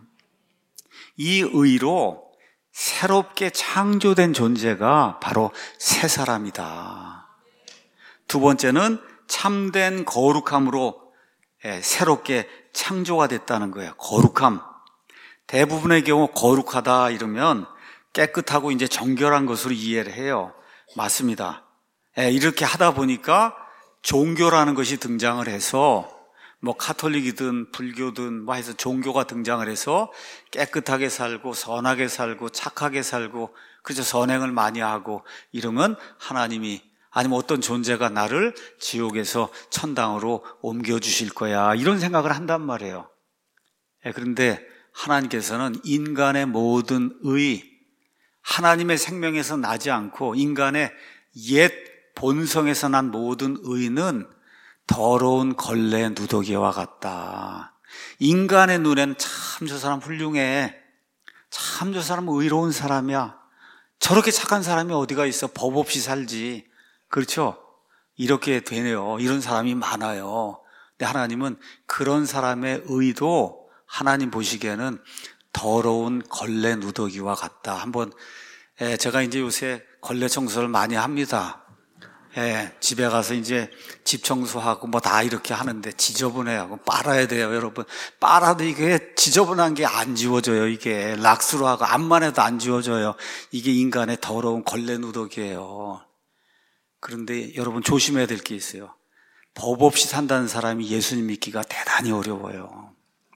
S1: 이 의로 새롭게 창조된 존재가 바로 새 사람이다. 두 번째는 참된 거룩함으로 새롭게 창조가 됐다는 거예요. 거룩함. 대부분의 경우 거룩하다 이러면 깨끗하고 이제 정결한 것으로 이해를 해요. 맞습니다. 이렇게 하다 보니까 종교라는 것이 등장을 해서 뭐 카톨릭이든 불교든 뭐 해서 종교가 등장을 해서 깨끗하게 살고 선하게 살고 착하게 살고, 그래서 선행을 많이 하고 이러면 하나님이, 아니면 어떤 존재가 나를 지옥에서 천당으로 옮겨주실 거야, 이런 생각을 한단 말이에요. 그런데 하나님께서는 인간의 모든 의, 하나님의 생명에서 나지 않고 인간의 옛 본성에서 난 모든 의는 더러운 걸레 누더기와 같다. 인간의 눈엔 참 저 사람 훌륭해, 참 저 사람 의로운 사람이야, 저렇게 착한 사람이 어디가 있어, 법 없이 살지, 그렇죠? 이렇게 되네요. 이런 사람이 많아요. 근데 하나님은 그런 사람의 의도 하나님 보시기에는 더러운 걸레 누더기와 같다. 한번 제가 이제 요새 걸레 청소를 많이 합니다. 예, 집에 가서 이제 집 청소하고 뭐 다 이렇게 하는데 지저분해요. 빨아야 돼요, 여러분. 빨아도 이게 지저분한 게 안 지워져요. 이게 락스로 하고 암만 해도 안 지워져요. 이게 인간의 더러운 걸레 누더기예요. 그런데 여러분 조심해야 될 게 있어요. 법 없이 산다는 사람이 예수님 믿기가 대단히 어려워요.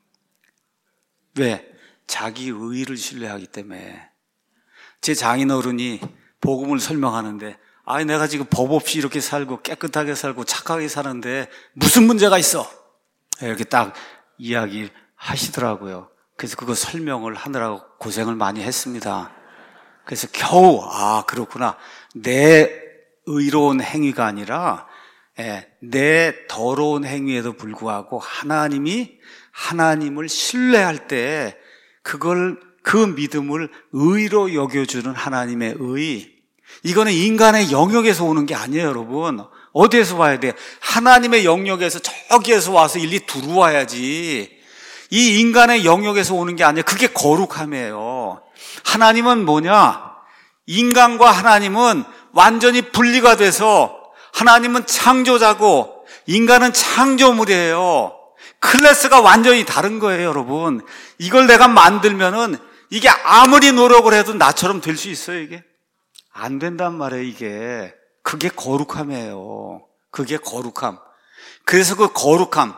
S1: 왜? 자기 의의를 신뢰하기 때문에. 제 장인어른이 복음을 설명하는데, 아니 내가 지금 법 없이 이렇게 살고 깨끗하게 살고 착하게 사는데 무슨 문제가 있어? 이렇게 딱 이야기 하시더라고요. 그래서 그거 설명을 하느라고 고생을 많이 했습니다. 그래서 겨우 아 그렇구나, 내 의로운 행위가 아니라 내 더러운 행위에도 불구하고 하나님이 하나님을 신뢰할 때 그걸, 그 믿음을 의로 여겨주는 하나님의 의, 이거는 인간의 영역에서 오는 게 아니에요, 여러분. 어디에서 와야 돼요? 하나님의 영역에서 저기에서 와서 일리 들어와야지. 이 인간의 영역에서 오는 게 아니에요. 그게 거룩함이에요. 하나님은 뭐냐? 인간과 하나님은 완전히 분리가 돼서 하나님은 창조자고 인간은 창조물이에요. 클래스가 완전히 다른 거예요, 여러분. 이걸 내가 만들면은 이게 아무리 노력을 해도 나처럼 될 수 있어요, 이게? 안 된단 말이에요, 이게. 그게 거룩함이에요. 그게 거룩함. 그래서 그 거룩함,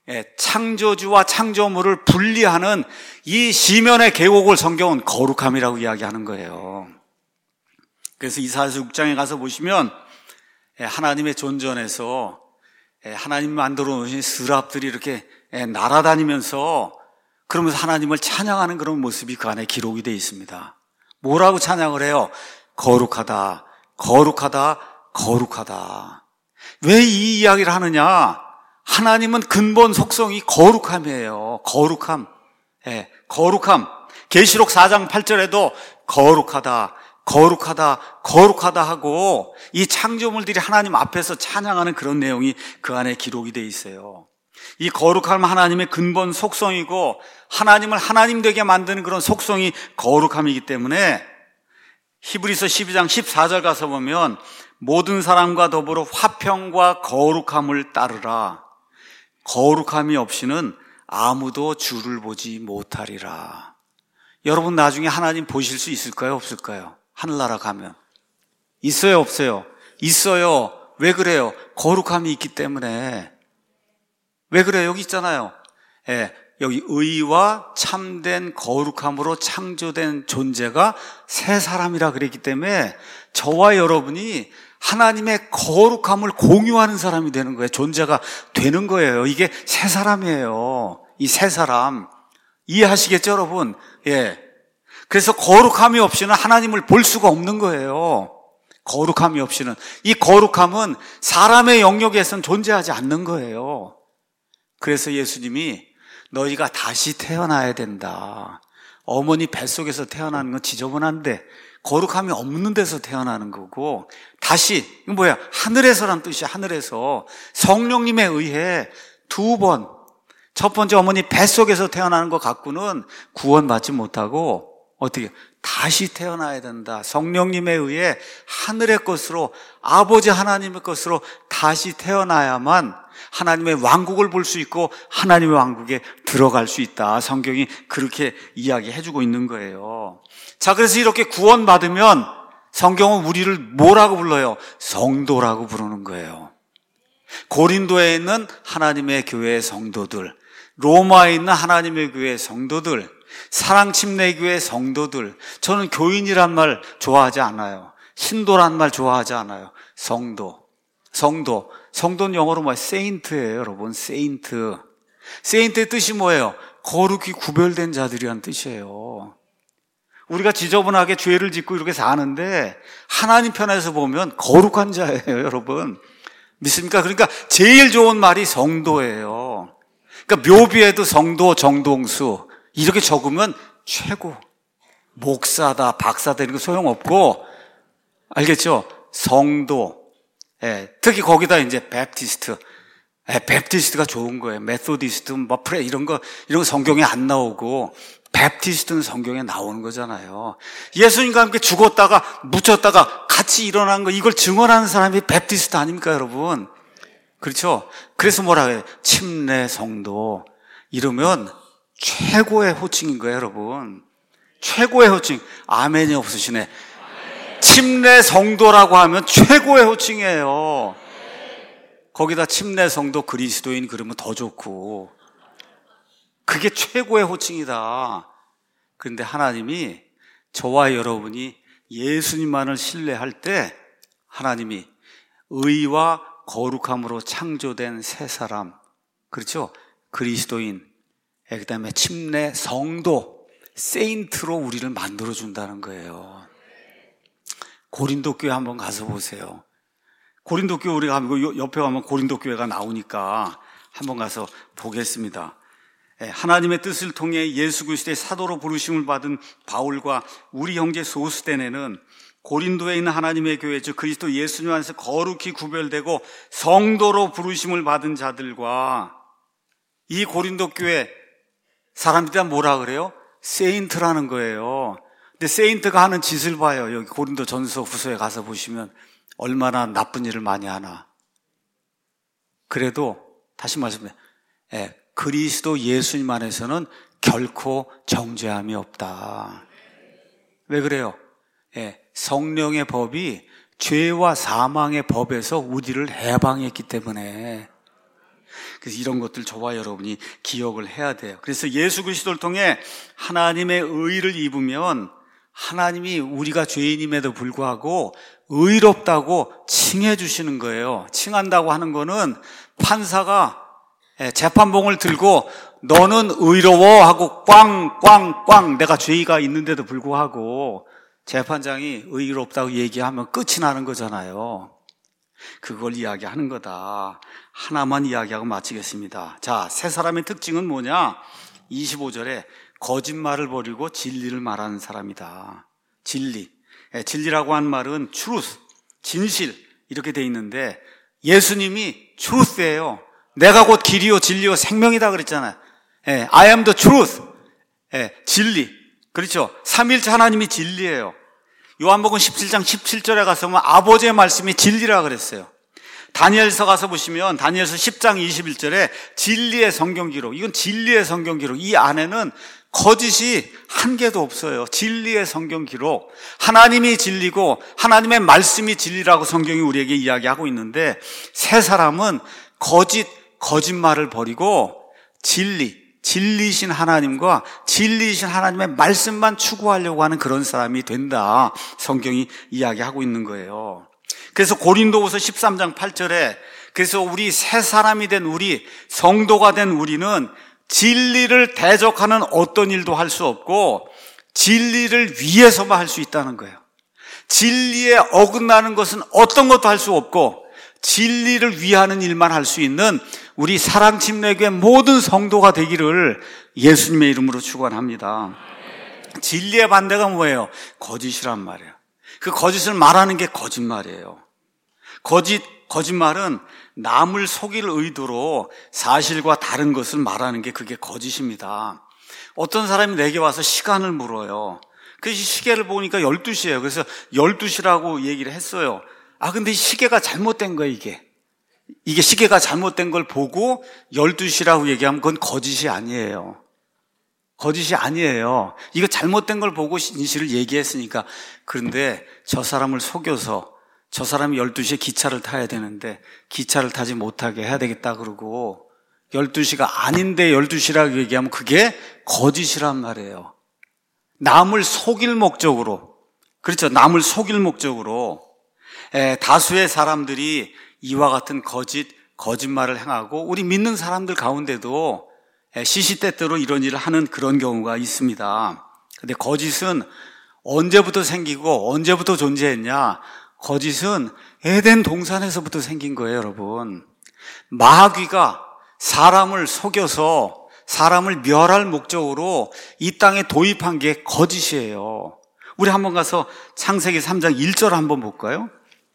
S1: 창조주와 창조물을 분리하는 이 시면의 계곡을 성경은 거룩함이라고 이야기하는 거예요. 그래서 이사야서 육 장에 가서 보시면 하나님의 존전에서 하나님 만들어 놓으신 스랍들이 이렇게 날아다니면서 그러면서 하나님을 찬양하는 그런 모습이 그 안에 기록이 되어 있습니다. 뭐라고 찬양을 해요? 거룩하다, 거룩하다, 거룩하다. 왜 이 이야기를 하느냐? 하나님은 근본 속성이 거룩함이에요. 거룩함. 예, 거룩함. 계시록 사 장 팔 절에도 거룩하다, 거룩하다, 거룩하다 하고 이 창조물들이 하나님 앞에서 찬양하는 그런 내용이 그 안에 기록이 되어 있어요. 이 거룩함은 하나님의 근본 속성이고 하나님을 하나님 되게 만드는 그런 속성이 거룩함이기 때문에 히브리서 십이 장 십사 절 가서 보면 모든 사람과 더불어 화평과 거룩함을 따르라. 거룩함이 없이는 아무도 주를 보지 못하리라. 여러분 나중에 하나님 보실 수 있을까요? 없을까요? 하늘나라 가면. 있어요? 없어요? 있어요. 왜 그래요? 거룩함이 있기 때문에. 왜 그래요? 여기 있잖아요. 예, 여기 의와 참된 거룩함으로 창조된 존재가 새 사람이라 그랬기 때문에 저와 여러분이 하나님의 거룩함을 공유하는 사람이 되는 거예요. 존재가 되는 거예요. 이게 새 사람이에요. 이 새 사람. 이해하시겠죠, 여러분? 예. 그래서 거룩함이 없이는 하나님을 볼 수가 없는 거예요. 거룩함이 없이는. 이 거룩함은 사람의 영역에서는 존재하지 않는 거예요. 그래서 예수님이 너희가 다시 태어나야 된다. 어머니 뱃속에서 태어나는 건 지저분한데 거룩함이 없는 데서 태어나는 거고 다시, 이건 뭐야? 하늘에서란 뜻이야. 하늘에서. 성령님에 의해 두 번, 첫 번째 어머니 뱃속에서 태어나는 것 갖고는 구원받지 못하고 어떻게 다시 태어나야 된다. 성령님에 의해 하늘의 것으로, 아버지 하나님의 것으로 다시 태어나야만 하나님의 왕국을 볼 수 있고 하나님의 왕국에 들어갈 수 있다. 성경이 그렇게 이야기해주고 있는 거예요. 자, 그래서 이렇게 구원받으면 성경은 우리를 뭐라고 불러요? 성도라고 부르는 거예요. 고린도에 있는 하나님의 교회의 성도들, 로마에 있는 하나님의 교회의 성도들, 사랑침례교회 성도들. 저는 교인이란 말 좋아하지 않아요. 신도란 말 좋아하지 않아요. 성도. 성도. 성도는 영어로 뭐예요? 세인트예요, 여러분. 세인트. 세인트의 뜻이 뭐예요? 거룩히 구별된 자들이란 뜻이에요. 우리가 지저분하게 죄를 짓고 이렇게 사는데 하나님 편에서 보면 거룩한 자예요, 여러분. 믿습니까? 그러니까 제일 좋은 말이 성도예요. 그러니까 묘비에도 성도, 정동수 이렇게 적으면 최고. 목사다, 박사다 이런 거 소용없고, 알겠죠? 성도. 예, 특히 거기다 이제 베프티스트. 예, 베프티스트가 좋은 거예요. 메소디스트, 뭐 프레 이런 거 이런 거 성경에 안 나오고 베프티스트는 성경에 나오는 거잖아요. 예수님과 함께 죽었다가 묻혔다가 같이 일어난 거 이걸 증언하는 사람이 베프티스트 아닙니까, 여러분? 그렇죠? 그래서 뭐라 해요? 침례 성도. 이러면 최고의 호칭인 거예요, 여러분. 최고의 호칭. 아멘이 없으시네. 침례 성도라고 하면 최고의 호칭이에요. 거기다 침례 성도 그리스도인 그러면 더 좋고. 그게 최고의 호칭이다. 그런데 하나님이 저와 여러분이 예수님만을 신뢰할 때 하나님이 의와 거룩함으로 창조된 새 사람, 그렇죠? 그리스도인, 그 다음에 침례 성도, 세인트로 우리를 만들어준다는 거예요. 고린도 교회 한번 가서 보세요. 고린도 교회 우리가 가면 옆에 가면 고린도 교회가 나오니까 한번 가서 보겠습니다. 하나님의 뜻을 통해 예수 그리스도의 사도로 부르심을 받은 바울과 우리 형제 소스데네는 고린도에 있는 하나님의 교회, 즉 그리스도 예수님 안에서 거룩히 구별되고 성도로 부르심을 받은 자들과 이 고린도 교회 사람들이 뭐라 그래요? 세인트라는 거예요. 근데 세인트가 하는 짓을 봐요. 여기 고린도 전서 후서에 가서 보시면 얼마나 나쁜 일을 많이 하나. 그래도 다시 말씀해, 예, 그리스도 예수님 안에서는 결코 정죄함이 없다. 왜 그래요? 예, 성령의 법이 죄와 사망의 법에서 우리를 해방했기 때문에. 그래서 이런 것들 저와 여러분이 기억을 해야 돼요. 그래서 예수 그리스도를 통해 하나님의 의를 입으면 하나님이 우리가 죄인임에도 불구하고 의롭다고 칭해 주시는 거예요. 칭한다고 하는 거는 판사가 재판봉을 들고 너는 의로워 하고 꽝꽝꽝 내가 죄가 있는데도 불구하고 재판장이 의롭다고 얘기하면 끝이 나는 거잖아요. 그걸 이야기하는 거다. 하나만 이야기하고 마치겠습니다. 자, 세 사람의 특징은 뭐냐? 이십오 절에 거짓말을 버리고 진리를 말하는 사람이다. 진리. 예, 진리라고 한 말은 truth, 진실 이렇게 돼 있는데 예수님이 truth예요. 내가 곧 길이요 진리요 생명이다 그랬잖아요. 예, I am the truth. 예, 진리. 그렇죠. 삼일째 하나님이 진리예요. 요한복음 십칠 장 십칠 절에 가서 보면 아버지의 말씀이 진리라 그랬어요. 다니엘서 가서 보시면 다니엘서 십 장 이십일 절에 진리의 성경 기록. 이건 진리의 성경 기록. 이 안에는 거짓이 한 개도 없어요. 진리의 성경 기록. 하나님이 진리고 하나님의 말씀이 진리라고 성경이 우리에게 이야기하고 있는데 세 사람은 거짓, 거짓말을 버리고 진리, 진리이신 하나님과 진리이신 하나님의 말씀만 추구하려고 하는 그런 사람이 된다. 성경이 이야기하고 있는 거예요. 그래서 고린도후서 십삼 장 팔 절에 그래서 우리 새 사람이 된 우리, 성도가 된 우리는 진리를 대적하는 어떤 일도 할 수 없고 진리를 위해서만 할 수 있다는 거예요. 진리에 어긋나는 것은 어떤 것도 할 수 없고 진리를 위하는 일만 할 수 있는 우리 사랑침례교회 모든 성도가 되기를 예수님의 이름으로 축원합니다. 진리의 반대가 뭐예요? 거짓이란 말이에요. 그 거짓을 말하는 게 거짓말이에요. 거짓, 거짓말은 남을 속일 의도로 사실과 다른 것을 말하는 게 그게 거짓입니다. 어떤 사람이 내게 와서 시간을 물어요. 그 시계를 보니까 열두 시예요. 그래서 열두 시라고 얘기를 했어요. 아, 근데 시계가 잘못된 거예요, 이게. 이게 시계가 잘못된 걸 보고 열두 시라고 얘기하면 그건 거짓이 아니에요. 거짓이 아니에요. 이거 잘못된 걸 보고 진실을 얘기했으니까. 그런데 저 사람을 속여서 저 사람이 열두 시에 기차를 타야 되는데 기차를 타지 못하게 해야 되겠다 그러고 열두 시가 아닌데 열두 시라고 얘기하면 그게 거짓이란 말이에요. 남을 속일 목적으로. 그렇죠. 남을 속일 목적으로 에, 다수의 사람들이 이와 같은 거짓, 거짓말을 행하고 우리 믿는 사람들 가운데도 시시때때로 이런 일을 하는 그런 경우가 있습니다. 근데 거짓은 언제부터 생기고 언제부터 존재했냐? 거짓은 에덴 동산에서부터 생긴 거예요, 여러분. 마귀가 사람을 속여서 사람을 멸할 목적으로 이 땅에 도입한 게 거짓이에요. 우리 한번 가서 창세기 삼 장 일 절 한번 볼까요?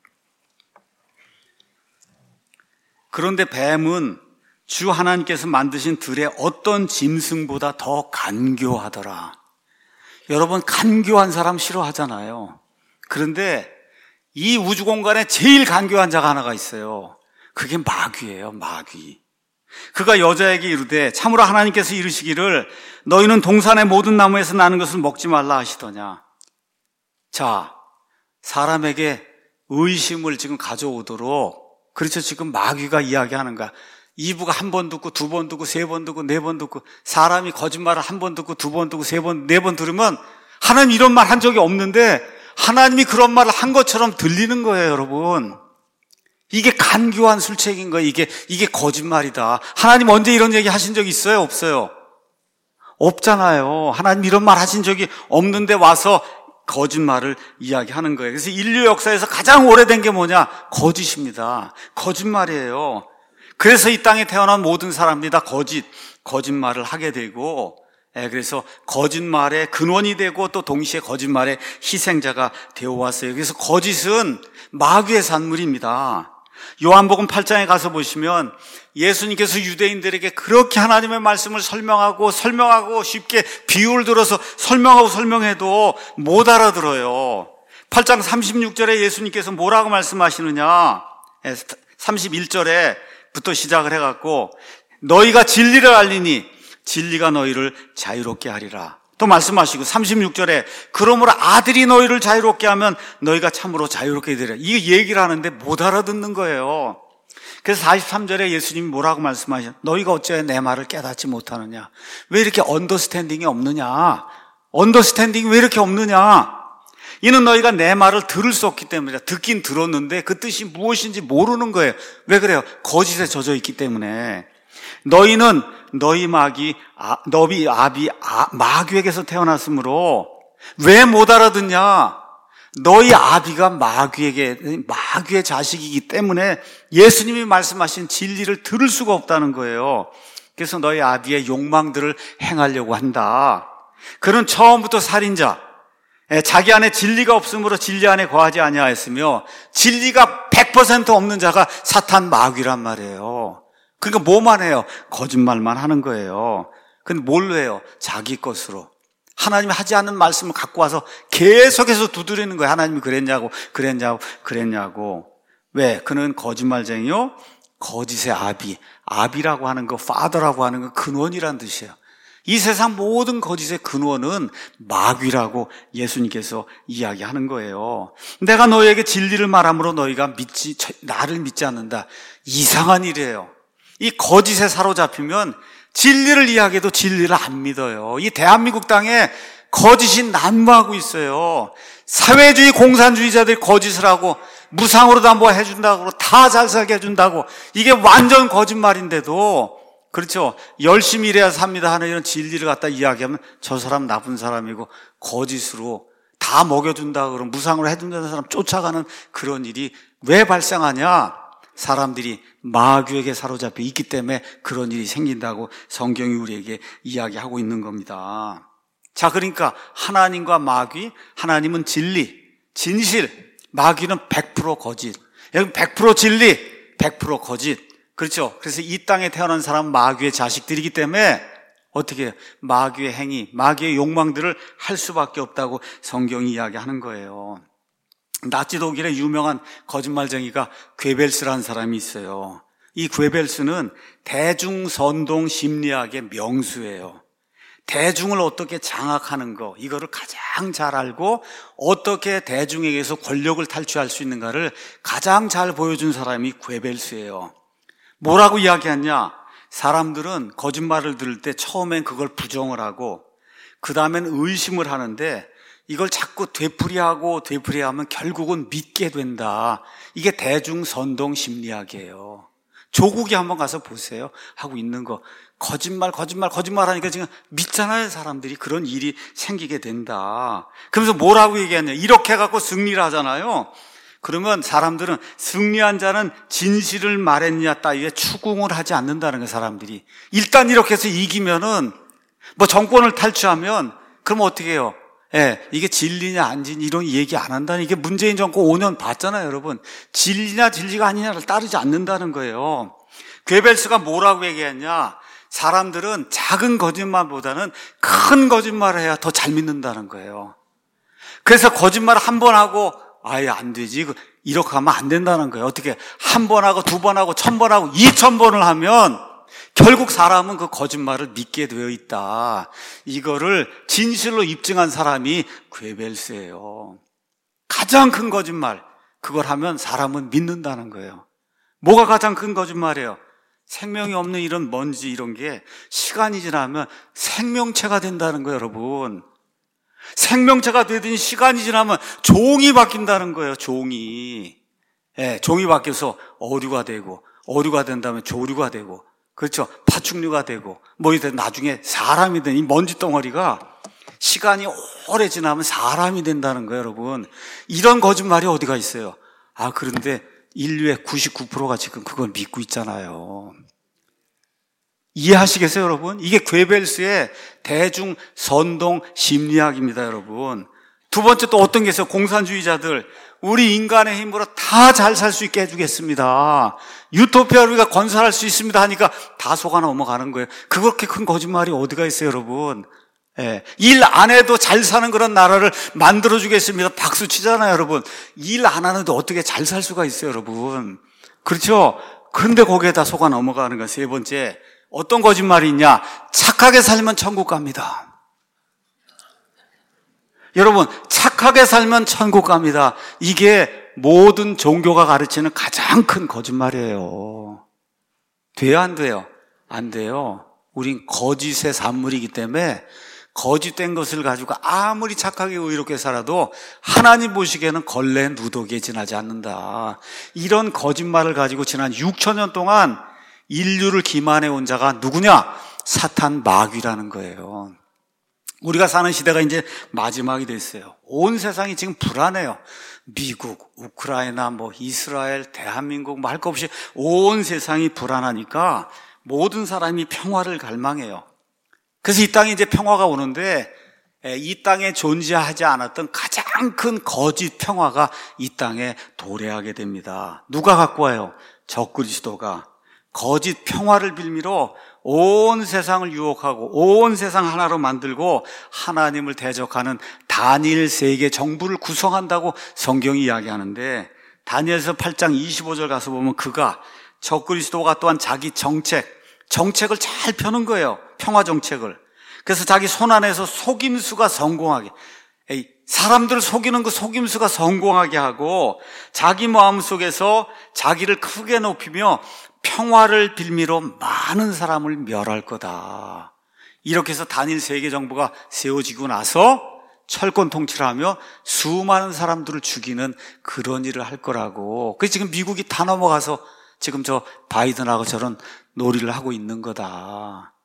S1: 그런데 뱀은 주 하나님께서 만드신 들의 어떤 짐승보다 더 간교하더라. 여러분, 간교한 사람 싫어하잖아요. 그런데 이 우주 공간에 제일 간교한 자가 하나가 있어요. 그게 마귀예요, 마귀. 그가 여자에게 이르되 참으로 하나님께서 이르시기를 너희는 동산의 모든 나무에서 나는 것을 먹지 말라 하시더냐. 자, 사람에게 의심을 지금 가져오도록, 그렇죠, 지금 마귀가 이야기하는 거야. 이 부가 한 번 듣고 두 번 듣고 세 번 듣고 네 번 듣고, 사람이 거짓말을 한 번 듣고 두 번 듣고 세 번, 네 번 들으면 하나님 이런 말 한 적이 없는데 하나님이 그런 말을 한 것처럼 들리는 거예요, 여러분. 이게 간교한 술책인 거예요. 이게 이게 거짓말이다. 하나님 언제 이런 얘기 하신 적 있어요? 없어요? 없잖아요. 하나님 이런 말 하신 적이 없는데 와서 거짓말을 이야기하는 거예요. 그래서 인류 역사에서 가장 오래된 게 뭐냐? 거짓입니다. 거짓말이에요. 그래서 이 땅에 태어난 모든 사람들이 다 거짓, 거짓말을 하게 되고, 예, 그래서 거짓말의 근원이 되고 또 동시에 거짓말의 희생자가 되어 왔어요. 그래서 거짓은 마귀의 산물입니다. 요한복음 팔 장에 가서 보시면 예수님께서 유대인들에게 그렇게 하나님의 말씀을 설명하고 설명하고 쉽게 비유를 들어서 설명하고 설명해도 못 알아들어요. 팔 장 삼십육 절에 예수님께서 뭐라고 말씀하시느냐, 삼십일 절에부터 시작을 해갖고 너희가 진리를 알리니 진리가 너희를 자유롭게 하리라. 또 말씀하시고 삼십육 절에 그러므로 아들이 너희를 자유롭게 하면 너희가 참으로 자유롭게 되리라. 이 얘기를 하는데 못 알아듣는 거예요. 그래서 사십삼 절에 예수님이 뭐라고 말씀하셨냐, 너희가 어찌하여 내 말을 깨닫지 못하느냐, 왜 이렇게 언더스탠딩이 없느냐, 언더스탠딩이 왜 이렇게 없느냐, 이는 너희가 내 말을 들을 수 없기 때문이다. 듣긴 들었는데 그 뜻이 무엇인지 모르는 거예요. 왜 그래요? 거짓에 젖어 있기 때문에. 너희는 너희 마귀, 아, 너희 아비 아, 마귀에게서 태어났으므로 왜 못 알아듣냐? 너희 아비가 마귀에게, 마귀의 자식이기 때문에 예수님이 말씀하신 진리를 들을 수가 없다는 거예요. 그래서 너희 아비의 욕망들을 행하려고 한다. 그는 처음부터 살인자, 자기 안에 진리가 없으므로 진리 안에 거하지 아니하였으며 진리가 백 퍼센트 없는 자가 사탄 마귀란 말이에요. 그러니까 뭐만 해요? 거짓말만 하는 거예요. 근데 뭘로 해요? 자기 것으로. 하나님이 하지 않는 말씀을 갖고 와서 계속해서 두드리는 거예요. 하나님이 그랬냐고, 그랬냐고, 그랬냐고. 왜? 그는 거짓말쟁이요? 거짓의 아비. 아비라고 하는 거, father라고 하는 거 근원이란 뜻이에요. 이 세상 모든 거짓의 근원은 마귀라고 예수님께서 이야기하는 거예요. 내가 너희에게 진리를 말함으로 너희가 믿지, 나를 믿지 않는다. 이상한 일이에요. 이 거짓에 사로잡히면 진리를 이야기해도 진리를 안 믿어요. 이 대한민국 땅에 거짓이 난무하고 있어요. 사회주의 공산주의자들이 거짓을 하고 무상으로도 뭐 해준다고 다 잘 살게 해준다고, 이게 완전 거짓말인데도, 그렇죠, 열심히 일해야 삽니다 하는 이런 진리를 갖다 이야기하면 저 사람 나쁜 사람이고 거짓으로 다 먹여준다 그러면 무상으로 해준다는 사람 쫓아가는 그런 일이 왜 발생하냐? 사람들이 마귀에게 사로잡혀 있기 때문에 그런 일이 생긴다고 성경이 우리에게 이야기하고 있는 겁니다. 자, 그러니까 하나님과 마귀, 하나님은 진리, 진실, 마귀는 백 퍼센트 거짓. 여기 백 퍼센트 진리, 백 퍼센트 거짓. 그렇죠? 그래서 이 땅에 태어난 사람은 마귀의 자식들이기 때문에 어떻게 해요? 마귀의 행위, 마귀의 욕망들을 할 수밖에 없다고 성경이 이야기하는 거예요. 나치 독일의 유명한 거짓말쟁이가 괴벨스라는 사람이 있어요. 이 괴벨스는 대중선동 심리학의 명수예요. 대중을 어떻게 장악하는 거, 이거를 가장 잘 알고 어떻게 대중에게서 권력을 탈취할 수 있는가를 가장 잘 보여준 사람이 괴벨스예요. 뭐라고 이야기했냐? 사람들은 거짓말을 들을 때 처음엔 그걸 부정을 하고 그 다음엔 의심을 하는데 이걸 자꾸 되풀이하고 되풀이하면 결국은 믿게 된다. 이게 대중선동 심리학이에요. 조국이 한번 가서 보세요. 하고 있는 거. 거짓말, 거짓말, 거짓말 하니까 지금 믿잖아요. 사람들이. 그런 일이 생기게 된다. 그러면서 뭐라고 얘기하냐. 이렇게 해갖고 승리를 하잖아요. 그러면 사람들은 승리한 자는 진실을 말했냐 따위에 추궁을 하지 않는다는 거예요. 사람들이. 일단 이렇게 해서 이기면은 뭐 정권을 탈취하면 그럼 어떻게 해요? 예, 이게 진리냐 안 진리 이런 얘기 안 한다는, 이게 문재인 정권 오 년 봤잖아요, 여러분. 진리냐 진리가 아니냐를 따르지 않는다는 거예요. 괴벨스가 뭐라고 얘기했냐? 사람들은 작은 거짓말보다는 큰 거짓말을 해야 더 잘 믿는다는 거예요. 그래서 거짓말을 한 번 하고 아예 안 되지, 이렇게 하면 안 된다는 거예요. 어떻게 한 번 하고 두 번 하고 천 번 하고 이천 번을 하면 결국 사람은 그 거짓말을 믿게 되어 있다. 이거를 진실로 입증한 사람이 괴벨스예요. 가장 큰 거짓말, 그걸 하면 사람은 믿는다는 거예요. 뭐가 가장 큰 거짓말이에요? 생명이 없는 이런 먼지 이런 게 시간이 지나면 생명체가 된다는 거예요, 여러분. 생명체가 되더니 시간이 지나면 종이 바뀐다는 거예요, 종이. 예, 종이 바뀌어서 어류가 되고, 어류가 된 다음에 조류가 되고, 그렇죠. 파충류가 되고, 뭐 이제 나중에 사람이 된 이 먼지 덩어리가 시간이 오래 지나면 사람이 된다는 거예요, 여러분. 이런 거짓말이 어디가 있어요? 아, 그런데 인류의 구십구 퍼센트가 지금 그걸 믿고 있잖아요. 이해하시겠어요, 여러분? 이게 괴벨스의 대중 선동 심리학입니다, 여러분. 두 번째 또 어떤 게 있어요? 공산주의자들. 우리 인간의 힘으로 다 잘 살 수 있게 해주겠습니다. 유토피아를 우리가 건설할 수 있습니다 하니까 다 속아 넘어가는 거예요. 그렇게 큰 거짓말이 어디가 있어요, 여러분? 예. 일 안 해도 잘 사는 그런 나라를 만들어주겠습니다. 박수 치잖아요, 여러분. 일 안 하는데 어떻게 잘 살 수가 있어요, 여러분? 그렇죠? 그런데 거기에다 속아 넘어가는 거. 세 번째, 어떤 거짓말이 있냐? 착하게 살면 천국 갑니다. 여러분, 착하게 살면 천국 갑니다. 이게 모든 종교가 가르치는 가장 큰 거짓말이에요. 돼요, 안 돼요? 안 돼요. 우린 거짓의 산물이기 때문에 거짓된 것을 가지고 아무리 착하게 의롭게 살아도 하나님 보시기에는 걸레 누더기에 지나지 않는다. 이런 거짓말을 가지고 지난 육천 년 동안 인류를 기만해 온 자가 누구냐? 사탄 마귀라는 거예요. 우리가 사는 시대가 이제 마지막이 됐어요. 온 세상이 지금 불안해요. 미국, 우크라이나, 뭐 이스라엘, 대한민국 뭐 할 거 없이 온 세상이 불안하니까 모든 사람이 평화를 갈망해요. 그래서 이 땅에 이제 평화가 오는데 이 땅에 존재하지 않았던 가장 큰 거짓 평화가 이 땅에 도래하게 됩니다. 누가 갖고 와요? 적그리스도가. 거짓 평화를 빌미로 온 세상을 유혹하고 온 세상 하나로 만들고 하나님을 대적하는 다니엘 세계 정부를 구성한다고 성경이 이야기하는데, 다니엘서 팔 장 이십오 절 가서 보면 그가, 적그리스도가 또한 자기 정책, 정책을 잘 펴는 거예요. 평화 정책을. 그래서 자기 손 안에서 속임수가 성공하게, 에이, 사람들을 속이는 그 속임수가 성공하게 하고 자기 마음속에서 자기를 크게 높이며 평화를 빌미로 많은 사람을 멸할 거다. 이렇게 해서 단일 세계 정부가 세워지고 나서 철권 통치를 하며 수많은 사람들을 죽이는 그런 일을 할 거라고. 그래서 지금 미국이 다 넘어가서 지금 저 바이든하고 저런 놀이를 하고 있는 거다.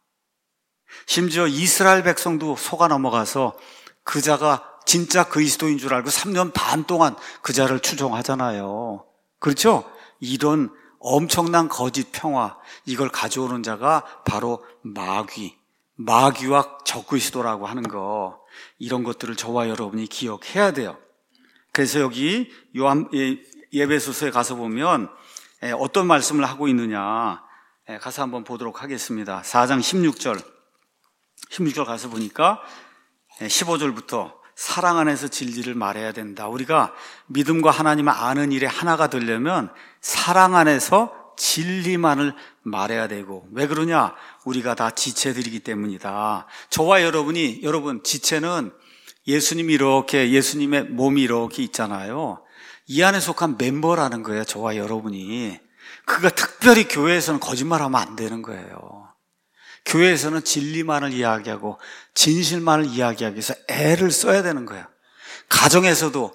S1: 심지어 이스라엘 백성도 속아 넘어가서 그자가 진짜 그리스도인 줄 알고 삼 년 반 동안 그자를 추종하잖아요. 그렇죠? 이런 엄청난 거짓 평화, 이걸 가져오는 자가 바로 마귀, 마귀와 적그리스도라고 하는 거, 이런 것들을 저와 여러분이 기억해야 돼요. 그래서 여기 요한 예배소서에 가서 보면 어떤 말씀을 하고 있느냐, 가서 한번 보도록 하겠습니다. 사 장 십육 절 십육 절 가서 보니까 십오 절부터 사랑 안에서 진리를 말해야 된다. 우리가 믿음과 하나님을 아는 일에 하나가 되려면 사랑 안에서 진리만을 말해야 되고, 왜 그러냐? 우리가 다 지체들이기 때문이다. 저와 여러분이, 여러분 지체는 예수님이 이렇게, 예수님의 몸이 이렇게 있잖아요. 이 안에 속한 멤버라는 거예요. 저와 여러분이. 그가 특별히 교회에서는 거짓말하면 안 되는 거예요. 교회에서는 진리만을 이야기하고 진실만을 이야기하기 위해서 애를 써야 되는 거예요. 가정에서도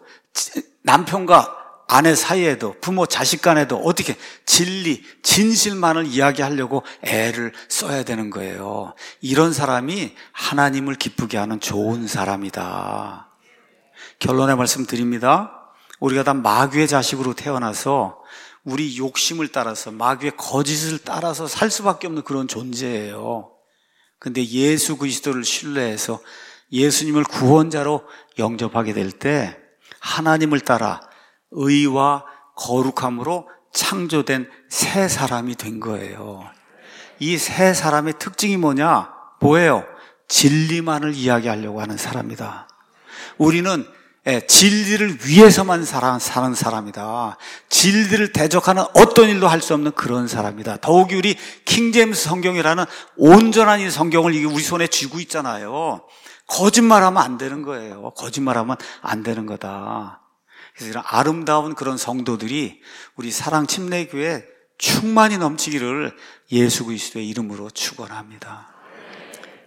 S1: 남편과 아내 사이에도 부모 자식 간에도 어떻게 진리, 진실만을 이야기하려고 애를 써야 되는 거예요. 이런 사람이 하나님을 기쁘게 하는 좋은 사람이다. 결론의 말씀 드립니다. 우리가 다 마귀의 자식으로 태어나서 우리 욕심을 따라서 마귀의 거짓을 따라서 살 수밖에 없는 그런 존재예요. 근데 예수 그리스도를 신뢰해서 예수님을 구원자로 영접하게 될 때 하나님을 따라 의와 거룩함으로 창조된 새 사람이 된 거예요. 이 새 사람의 특징이 뭐냐? 뭐예요? 진리만을 이야기하려고 하는 사람이다. 우리는 진리를 위해서만 사는 사람이다. 진리를 대적하는 어떤 일도 할 수 없는 그런 사람이다. 더욱이 우리 킹제임스 성경이라는 온전한 이 성경을 우리 손에 쥐고 있잖아요. 거짓말하면 안 되는 거예요. 거짓말하면 안 되는 거다. 그래서 이런 아름다운 그런 성도들이 우리 사랑 침례교회에 충만히 넘치기를 예수 그리스도의 이름으로 축원합니다.